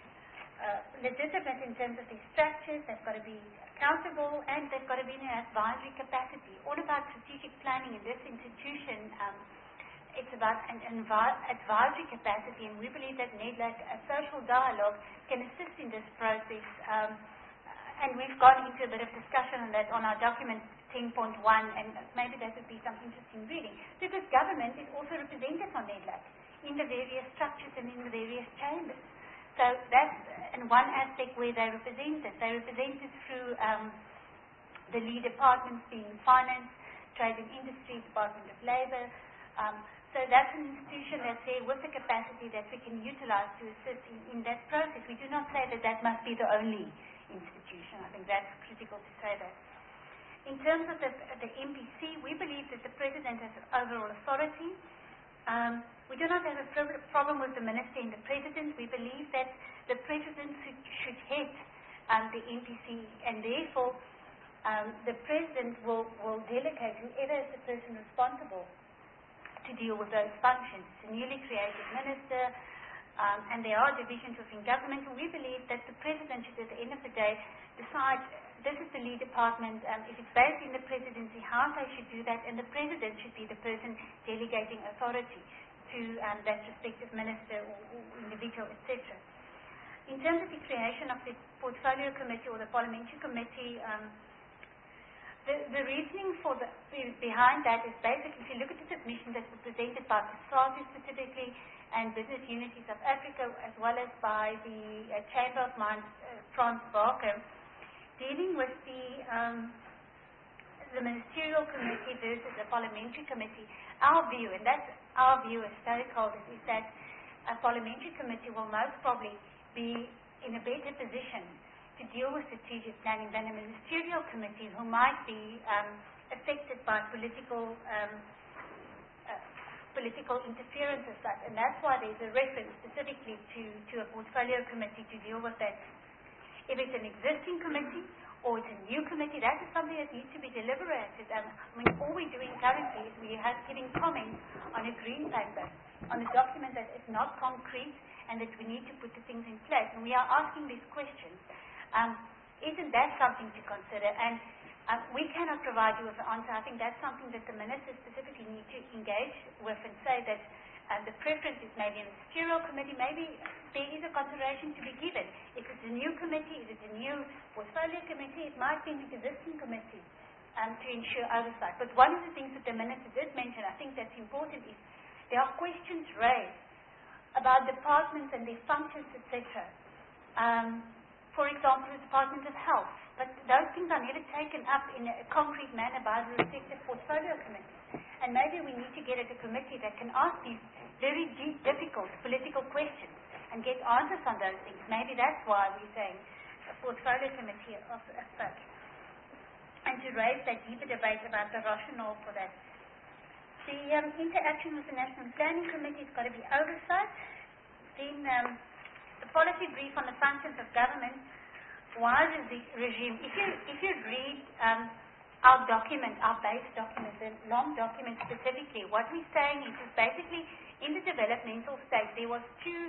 uh, legitimate in terms of their structures. They've got to be accountable, and they've got to be in an advisory capacity. All about strategic planning in this institution, um, it's about an advisory capacity, and we believe that NEDLAC, a social dialogue, can assist in this process. Um, and we've gone into a bit of discussion on that on our document ten point one, and maybe that would be some interesting reading, because government is also represented on NEDLAC in the various structures and in the various chambers. So that's in one aspect where they're represented. They're represented through um, the lead departments being finance, trade and industry, Department of Labour. Um, so that's an institution that's there with the capacity that we can utilize to assist in, in that process. We do not say that that must be the only institution. I think that's critical to say that. In terms of the, the M P C, we believe that the President has overall authority. Um, we do not have a pro problem with the Minister and the President. We believe that the President should, should head um, the M P C, and therefore um, the President will, will delegate whoever is the person responsible to deal with those functions. It's a newly created Minister, um, and there are divisions within government, and we believe that the President should, at the end of the day, decide this is the lead department, um, if it's based in the presidency, how they should do that, and the president should be the person delegating authority to um, that respective minister or, or individual, et cetera. In terms of the creation of the portfolio committee or the parliamentary committee, um, the, the reasoning for the, behind that is basically, if you look at the submission that was presented by SARTU specifically and Business Unity South Africa, as well as by the uh, Chamber of Mines, uh, Frans Barker, dealing with the, um, the ministerial committee versus the parliamentary committee, our view, and that's our view as stakeholders, is that a parliamentary committee will most probably be in a better position to deal with strategic planning than a ministerial committee who might be um, affected by political um, uh, political interference as such. And that's why there's a reference specifically to, to a portfolio committee to deal with that. If it's an existing committee or it's a new committee, that is something that needs to be deliberated. Um, I mean, all we're doing currently is we are giving comments on a green paper, on a document that is not concrete and that we need to put the things in place. And we are asking these questions. Um, isn't that something to consider? And um, we cannot provide you with an answer. I think that's something that the minister specifically need to engage with and say that Um, the preference is maybe a ministerial committee, maybe there is a consideration to be given. If it's a new committee, if it's a new portfolio committee, it might be an existing committee um, to ensure oversight. But one of the things that the minister did mention, I think that's important, is there are questions raised about departments and their functions, et cetera. Um, for example, the Department of Health. But those things are never taken up in a concrete manner by the respective portfolio committee. And maybe we need to get at a committee that can ask these very deep, difficult political questions and get answers on those things. Maybe that's why we're saying a portfolio committee of such. And to raise that deeper debate about the rationale for that. The um, interaction with the National Planning Committee has got to be oversight. Then um, the policy brief on the functions of government, why the regime, if you, if you read um, our document, our base document, the long document specifically, what we're saying is, is basically in the developmental state, there was two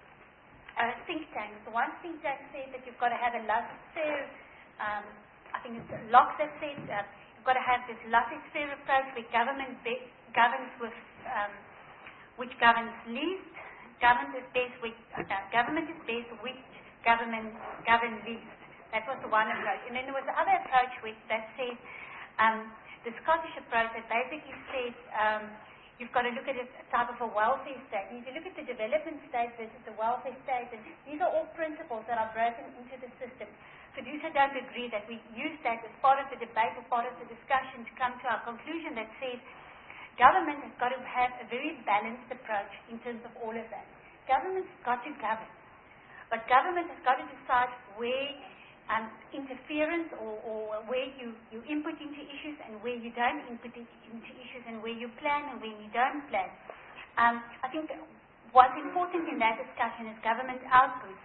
uh, think tanks. One think tank said that you've got to have a laissez-faire, um, I think it's Locke that said uh, you've got to have this laissez-faire approach where government governs with, um, which governs least, government is best, which, uh, government is best, which government governs least. That was the one approach. And then there was the other approach which that says, um, the Scottish approach that basically says um, you've got to look at it as a type of a welfare state. And if you look at the development state versus the welfare state, and these are all principles that are broken into the system. Producer don't agree that we use that as part of the debate, as part of the discussion to come to our conclusion that says government has got to have a very balanced approach in terms of all of that. Government's got to govern. But government has got to decide where Um, interference or, or where you, you input into issues and where you don't input into issues and where you plan and where you don't plan. Um, I think what's important in that discussion is government outputs. It's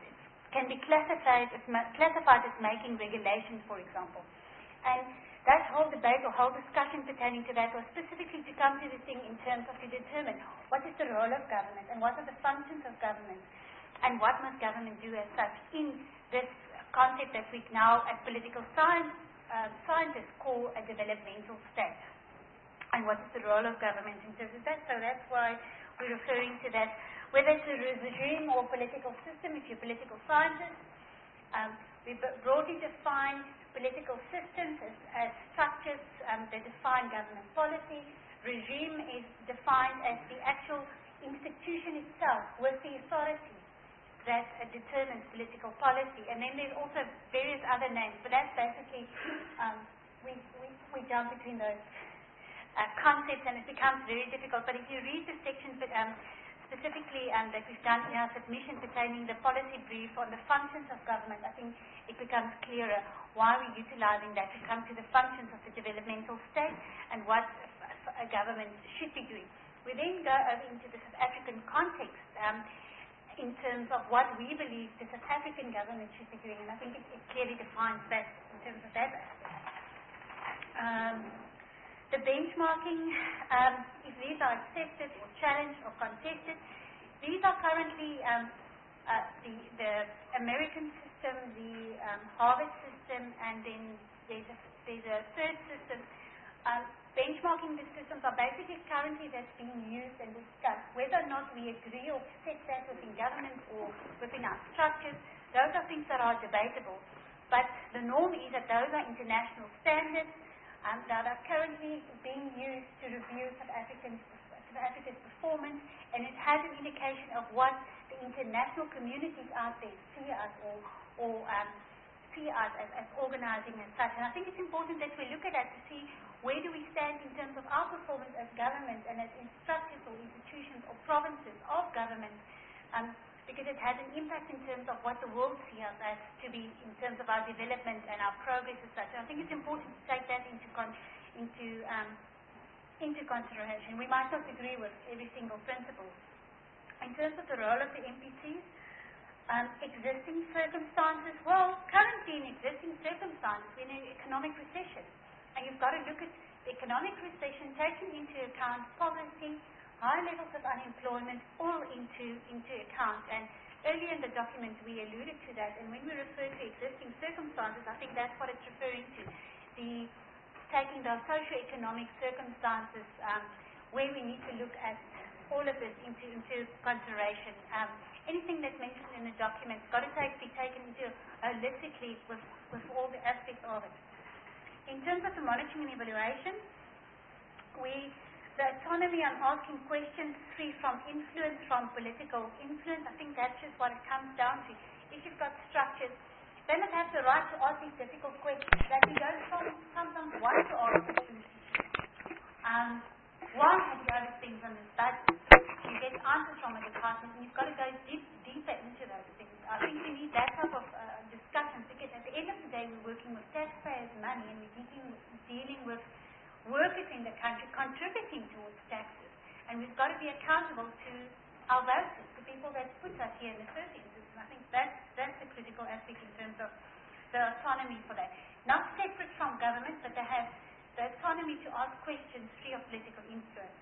can be classified as, classified as making regulations, for example. And that whole debate or whole discussion pertaining to that was specifically to come to the thing in terms of to determine what is the role of government and what are the functions of government and what must government do as such in this concept that we now as political science, uh, scientists call a developmental state. And what is the role of government in terms of that? So that's why we're referring to that, whether it's a regime or political system, if you're a political scientist. Um, we broadly define political systems as, as structures um, that define government policy. Regime is defined as the actual institution itself with the authority that uh, determines political policy. And then there's also various other names, but that's basically, um, we, we, we jump between those uh, concepts and it becomes very difficult. But if you read the section but, um, specifically um, that we've done in our submission pertaining the policy brief on the functions of government, I think it becomes clearer why we're utilizing that to come to the functions of the developmental state and what a government should be doing. We then go over into the South African context um, in terms of what we believe the South African government should be doing, and I think it, it clearly defines that in terms of that aspect. Um, The benchmarking, um, if these are accepted or challenged or contested, these are currently um, uh, the, the American system, the um, Harvard system, and then there's a, there's a third system. Um, benchmarking the systems are basically currently that's being used and discussed. Whether or not we agree or accept that within government or within our structures, those are things that are debatable. But the norm is that those are international standards Um, that are currently being used to review South African, South Africa's performance, and it has an indication of what the international communities out there see us or, or um, see us as, as organizing and such. And I think it's important that we look at that to see where do we stand in terms of our performance as government and as structures or institutions or provinces of government, um, because it has an impact in terms of what the world sees us as to be in terms of our development and our progress as such. And I think it's important to take that into con into um, into consideration. We might not agree with every single principle. In terms of the role of the M P Cs, um, existing circumstances, well, currently in existing circumstances, we're in an economic recession. And you've got to look at the economic recession, taking into account poverty, high levels of unemployment, all into, into account. And earlier in the document we alluded to that, and when we refer to existing circumstances, I think that's what it's referring to, the taking those socio-economic circumstances um, where we need to look at all of this into, into consideration. Um, anything that's mentioned in the document has got to take, be taken into holistically with, with all the aspects of it. In terms of the monitoring and evaluation, we the autonomy on asking questions free from influence, from political influence, I think that's just what it comes down to. If you've got structures, they must have the right to ask these difficult questions that we don't sometimes want to ask questions. Um, why have you other things on this budget? You get answers from a department and you've got to go deep, deeper into those things. I think we need that type of uh, discussion because at the end of the day we're working with taxpayers' money and we're dealing, dealing with workers in the country contributing towards taxes, and we've got to be accountable to our voters, the people that put us here in the first instance. And I think that's, that's the critical aspect in terms of the autonomy for that. Not separate from government, but they have the autonomy to ask questions free of political influence.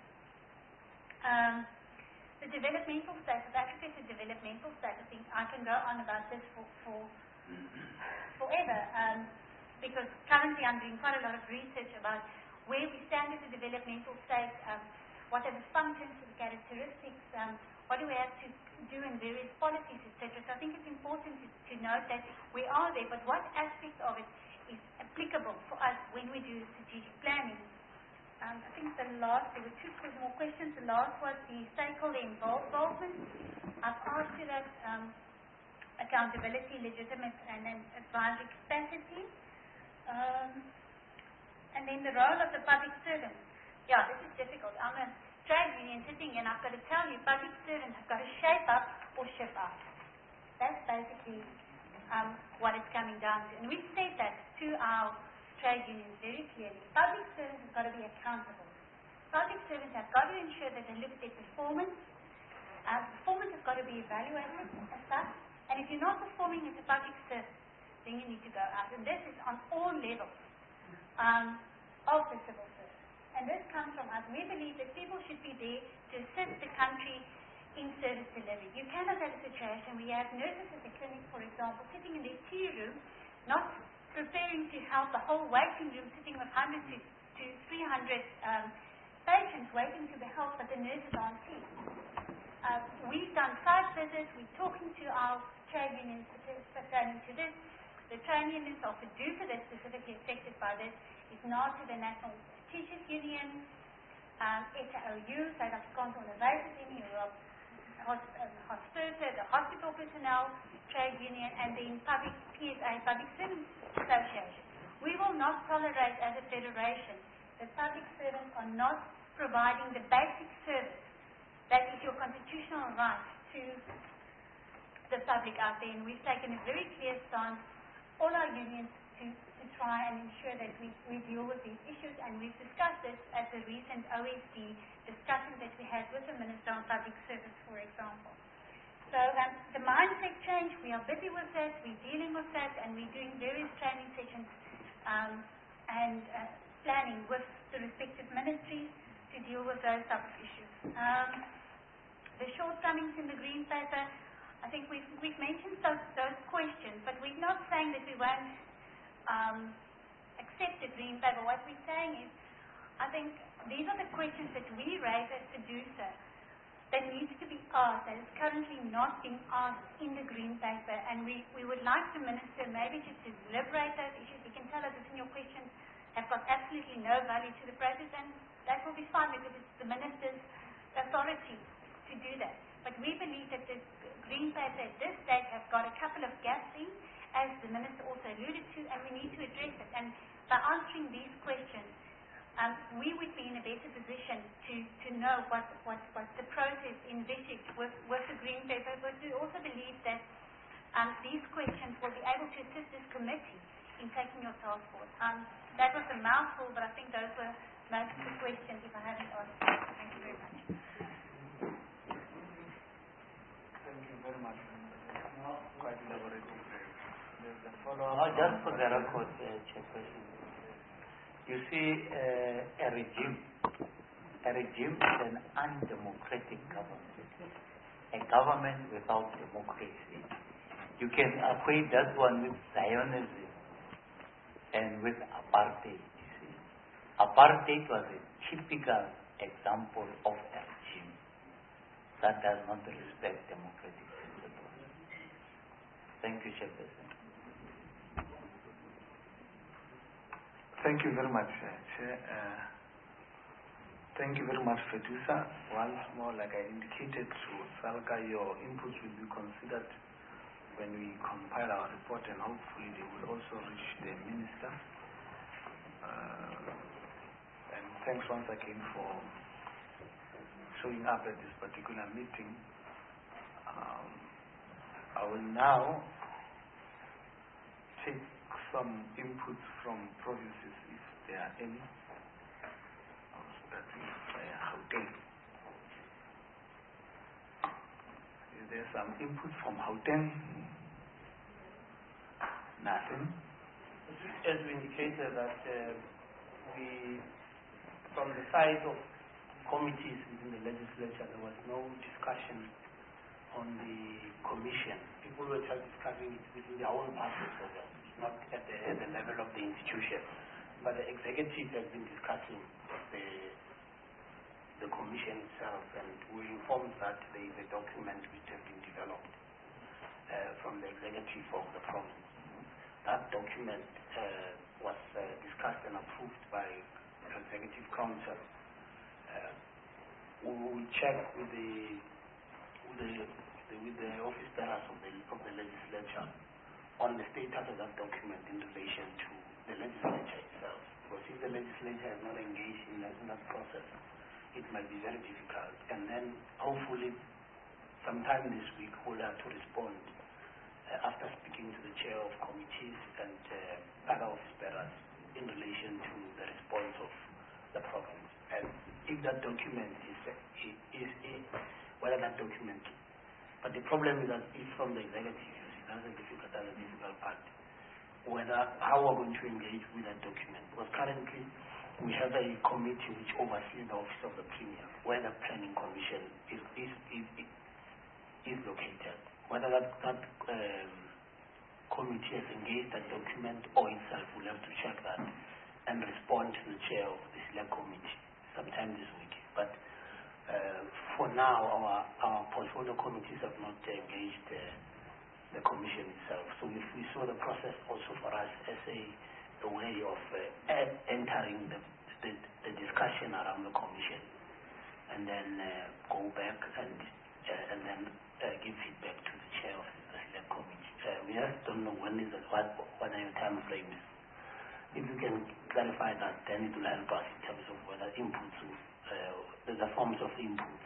Um, the developmental state, South Africa is a developmental state. I think I can go on about this for, for forever, um, because currently I'm doing quite a lot of research about where we stand as a developmental state, um, what are the functions and characteristics, um, what do we have to do in various policies, et cetera. So I think it's important to, to note that we are there, but what aspect of it is applicable for us when we do strategic planning? Um, I think the last, there were two more questions. The last was the stakeholder involvement. I've asked you that um, accountability, legitimate, and then advisory capacity. Um, And then the role of the public servant. Yeah, this is difficult. I'm a trade union sitting here and I've got to tell you, public servants have got to shape up or ship out. That's basically um, what it's coming down to. And we've said that to our trade unions very clearly. Public servants have got to be accountable. Public servants have got to ensure that they look at their performance. Uh, performance has got to be evaluated as such. And if you're not performing as a public service, then you need to go out. And this is on all levels um, of the civil service. And this comes from us. We believe that people should be there to assist the country in service delivery. You cannot have a situation where you have nurses at the clinic, for example, sitting in their tea room, not preparing to help the whole waiting room, sitting with one hundred to, to three hundred um, patients waiting to be helped, but the nurses aren't seen. Uh, we've done site visits. We're talking to our trade unions pertaining to this. The trade unions of PEDUSA that's specifically affected by this is NAATU, the National Teachers Union, um, E T A O U, South Afrikaanse Onderwysersunie, HOSPERTA, the hospital personnel trade union, and then public P S A, Public Servants Association. We will not tolerate as a federation that public servants are not providing the basic service that is your constitutional right to the public out there. And we've taken a very clear stance, all our unions, to, to try and ensure that we, we deal with these issues. And we've discussed this at the recent O S D discussion that we had with the Minister on Public Service, for example. So um, the mindset change, we are busy with that, we're dealing with that, and we're doing various training sessions um, and uh, planning with the respective ministries to deal with those type of issues. Um, the shortcomings in the Green Paper, I think we've, we've mentioned those, those questions, but we're not saying that we won't um, accept the Green Paper. What we're saying is, I think these are the questions that we raise as PEDUSA that needs to be asked, that is currently not being asked in the Green Paper, and we, we would like the Minister maybe just to deliberate those issues. You can tell us in your questions have got absolutely no value to the process, and that will be fine because it's the Minister's authority to do that. But we believe that the Green Paper at this stage has got a couple of gaps in, as the Minister also alluded to, and we need to address it. And by answering these questions, um, we would be in a better position to, to know what, what, what the process envisaged with, with the Green Paper, but we also believe that um, these questions will be able to assist this committee in taking your task forward. Um, that was a mouthful, but I think those were most of the questions, if I haven't asked. Thank you very much. Thank you very much. Quite elaborating. There's a follow-up. No, just for the record, uh, Chairperson. You see, uh, a regime, a regime is an undemocratic government, a government without democracy. You can equate that one with Zionism and with apartheid. You see. Apartheid was a typical example of a regime that does not respect democratic principles. Thank you, Chairperson. Thank you very much, uh, Chair. Uh, thank you very much, PEDUSA. Once more, like I indicated to Salga, your inputs will be considered when we compile our report, and hopefully they will also reach the Minister. Uh, and thanks once again for showing up at this particular meeting. Um, I will now take some inputs from provinces, if there are any. Gauteng. Is there some input from Gauteng? Nothing. As we indicated that uh, we, from the side of committees within the legislature, there was no discussion on the commission. People were just discussing it within their own parties, not at the, at the level of the institution. But the executive has been discussing the, the commission itself, and we were informed that there is a document which has been developed uh, from the executive of the province. That document uh, was uh, discussed and approved by the executive council. Uh, we will check with the with the, the with the office bearers of the of the legislature on the status of that document in relation to the legislature itself. Because if the legislature has not engaged in that, in that process, it might be very difficult. And then hopefully sometime this week we'll have to respond uh, after speaking to the chair of committees and uh, other office bearers in relation to the response of the province. And if that document is, is, is, is whether that document, but the problem is that it's from the executive. That's the difficult, that's the difficult part. Whether, how we're going to engage with that document. Because currently, we have a committee which oversees the Office of the Premier, where the Planning Commission is, is, is, is, is located. Whether that, that um, committee has engaged that document or itself, we'll have to check that and respond to the chair of the select committee sometime this week. But uh, for now, our, our portfolio committees have not uh, engaged uh, the commission itself. So if we saw the process also for us as a, a way of uh, entering the, the, the discussion around the commission, and then uh, go back and uh, and then uh, give feedback to the chair of the select committee. Uh, we just don't know when is it, what, what are your time frames. If you can clarify that, then it will help us in terms of whether inputs, uh, the forms of inputs.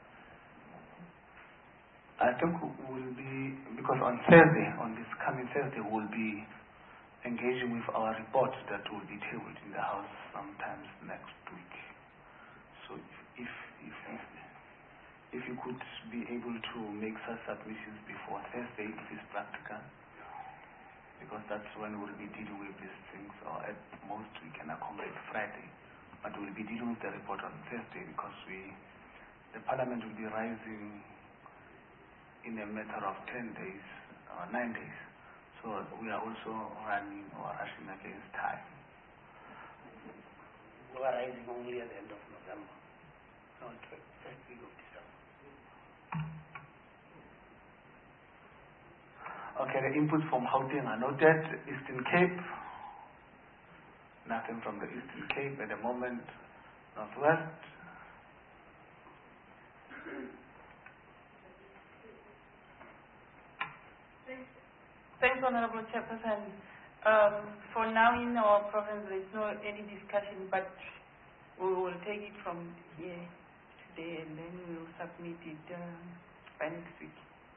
I think we'll be, because on Thursday, on this coming Thursday, we'll be engaging with our report that will be tabled in the House sometimes next week. So if, if, if, if, if you could be able to make such submissions before Thursday, if it's practical, because that's when we'll be dealing with these things, or at most we can accommodate Friday, but we'll be dealing with the report on Thursday because we, the Parliament will be rising in a matter of ten days or nine days. So we are also running or rushing against time. We are rising only at the end of November, not the first week of December. Okay, the inputs from Gauteng are noted. Eastern Cape, nothing from the Eastern Cape at the moment. Northwest. Thanks, Honorable Chairperson. Um, for now in our province, there is no any discussion, but we will take it from here today and then we will submit it uh, by next week.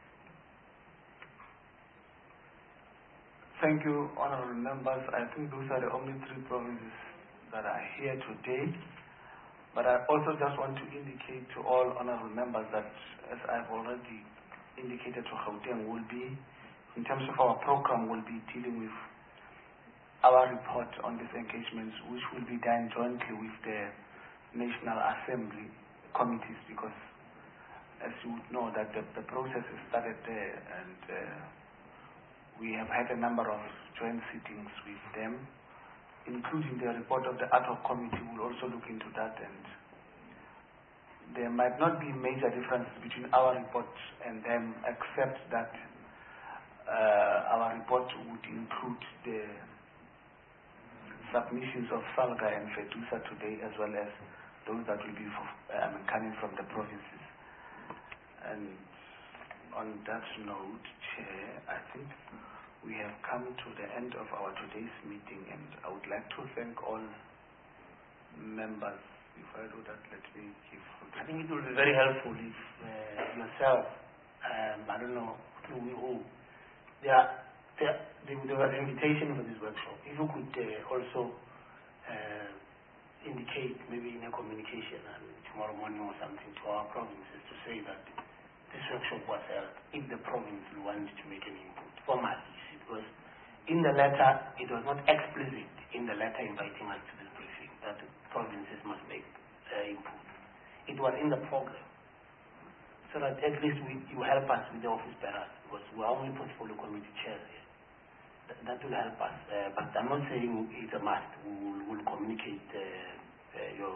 Thank you, honorable members. I think those are the only three provinces that are here today. But I also just want to indicate to all honorable members that, as I've already indicated to Gauteng, will be, in terms of our program, we'll be dealing with our report on these engagements, which will be done jointly with the National Assembly committees, because as you would know that the, the process has started there, and uh, we have had a number of joint sittings with them, including the report of the ad hoc committee. Will also look into that, and there might not be major differences between our report and them, except that Uh, our report would include the submissions of SALGA and FEDUSA today, as well as those that will be um, coming from the provinces. And on that note, Chair, I think we have come to the end of our today's meeting, and I would like to thank all members. If I do that, let me give... I think it will be very helpful if uh, yourself, um, I don't know through who, There, there, there was an invitation for this workshop. If you could uh, also uh, indicate maybe in a communication and tomorrow morning or something to our provinces to say that this workshop was held if the province wanted to make an input formally. Because in the letter, it was not explicit in the letter inviting us to this briefing that the provinces must make uh, input. It was in the program. So that at least we, you help us with the office bearers, because we are only portfolio committee chairs here. Th that will help us. Uh, but I'm not saying it's a must. We will we'll communicate uh, uh, your...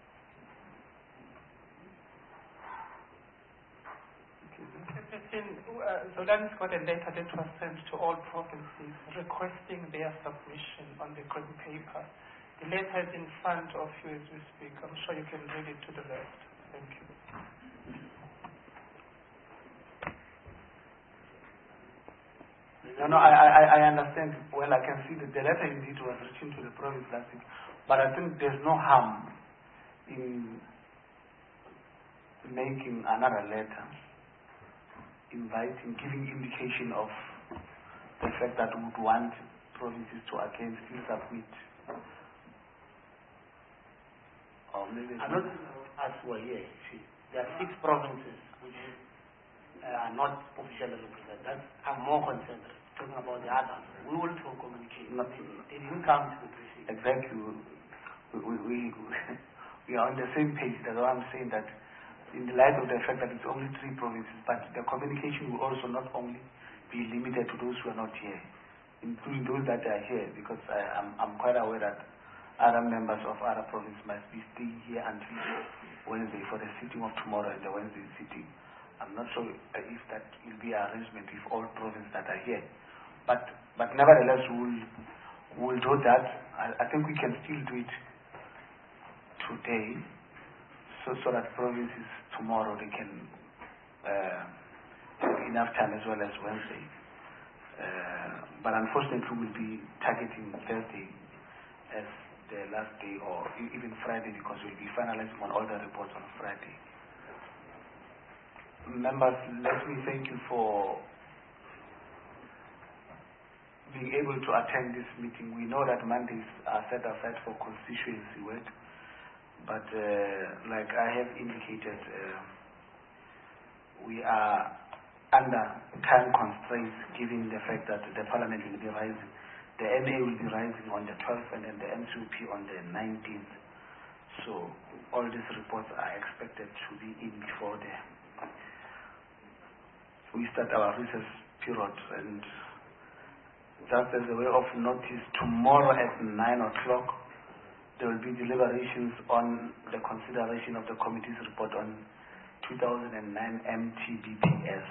Uh, Sudan's got a letter that was sent to all provinces requesting their submission on the green paper. The letter is in front of you as we speak. I'm sure you can read it to the left. Thank you. No, no, I, I, I understand. Well, I can see that the letter indeed was written to the province last week, but I think there's no harm in making another letter, inviting, giving indication of the fact that we would want provinces to again still submit. Or maybe I'm not as well here. See, there are six provinces which uh, are not officially represented. That's, I'm more concerned talking about the others. We will talk communicate. No, They didn't come to the briefing. exactly. We, we, we, we are on the same page. That's why I'm saying that in the light of the fact that it's only three provinces, but the communication will also not only be limited to those who are not here, including those that are here, because I, I'm, I'm quite aware that other members of other provinces must be staying here until Wednesday for the sitting of tomorrow and the Wednesday sitting. I'm not sure if that will be an arrangement with all provinces that are here. But but nevertheless, we'll, we'll do that. I, I think we can still do it today, so, so that provinces tomorrow they can uh, have enough time as well as Wednesday. Uh, but unfortunately, we'll be targeting Thursday as the last day, or even Friday, because we'll be finalizing on all the reports on Friday. Members, let me thank you for being able to attend this meeting. We know that Mondays are set aside for constituency work, but uh, like I have indicated, uh, we are under time constraints given the fact that the Parliament will be rising. The N A will be rising on the twelfth and then the M C U P on the nineteenth. So all these reports are expected to be in before the we start our recess period. And just as a way of notice, tomorrow at nine o'clock there will be deliberations on the consideration of the committee's report on two thousand nine M T B P S.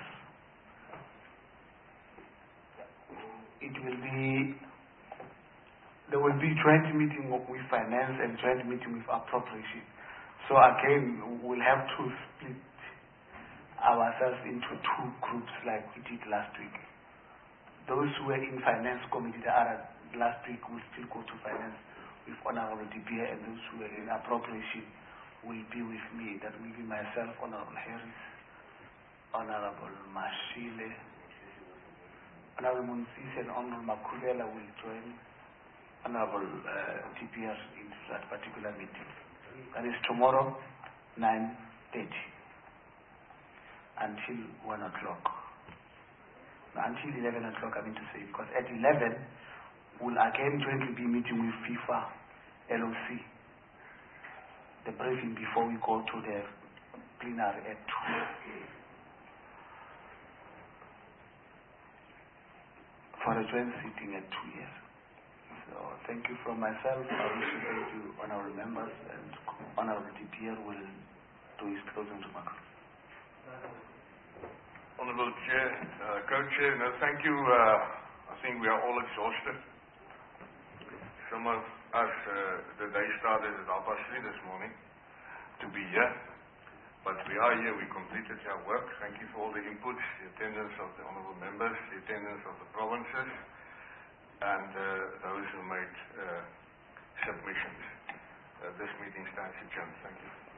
It will be there will be joint meeting with finance and joint meeting with appropriation. So again, we'll have to split ourselves into two groups like we did last week. Those who were in finance committee the other last week will still go to finance with Honorable De Beer, and those who were in appropriation will be with me. That will be myself, Honorable Harris, Honorable Mashile, Honorable Munsisi, and Honorable Makubela will join Honorable uh, D P R in that particular meeting. That is tomorrow, nine thirty, until one o'clock. Until eleven o'clock, I mean to say, because at eleven, we'll again jointly be meeting with FIFA L O C. The briefing before we go to the plenary at two. For a joint sitting at two years. So thank you from myself. I wish to thank you, honorable members, and Honorable D P R will do his closing remarks. Honorable Chair, uh, Co-Chair, no, thank you. Uh, I think we are all exhausted. Some of us, uh, the day started at half past three this morning to be here, but we are here. We completed our work. Thank you for all the inputs, the attendance of the honorable members, the attendance of the provinces, and uh, those who made uh, submissions. Uh, this meeting stands adjourned. Thank you.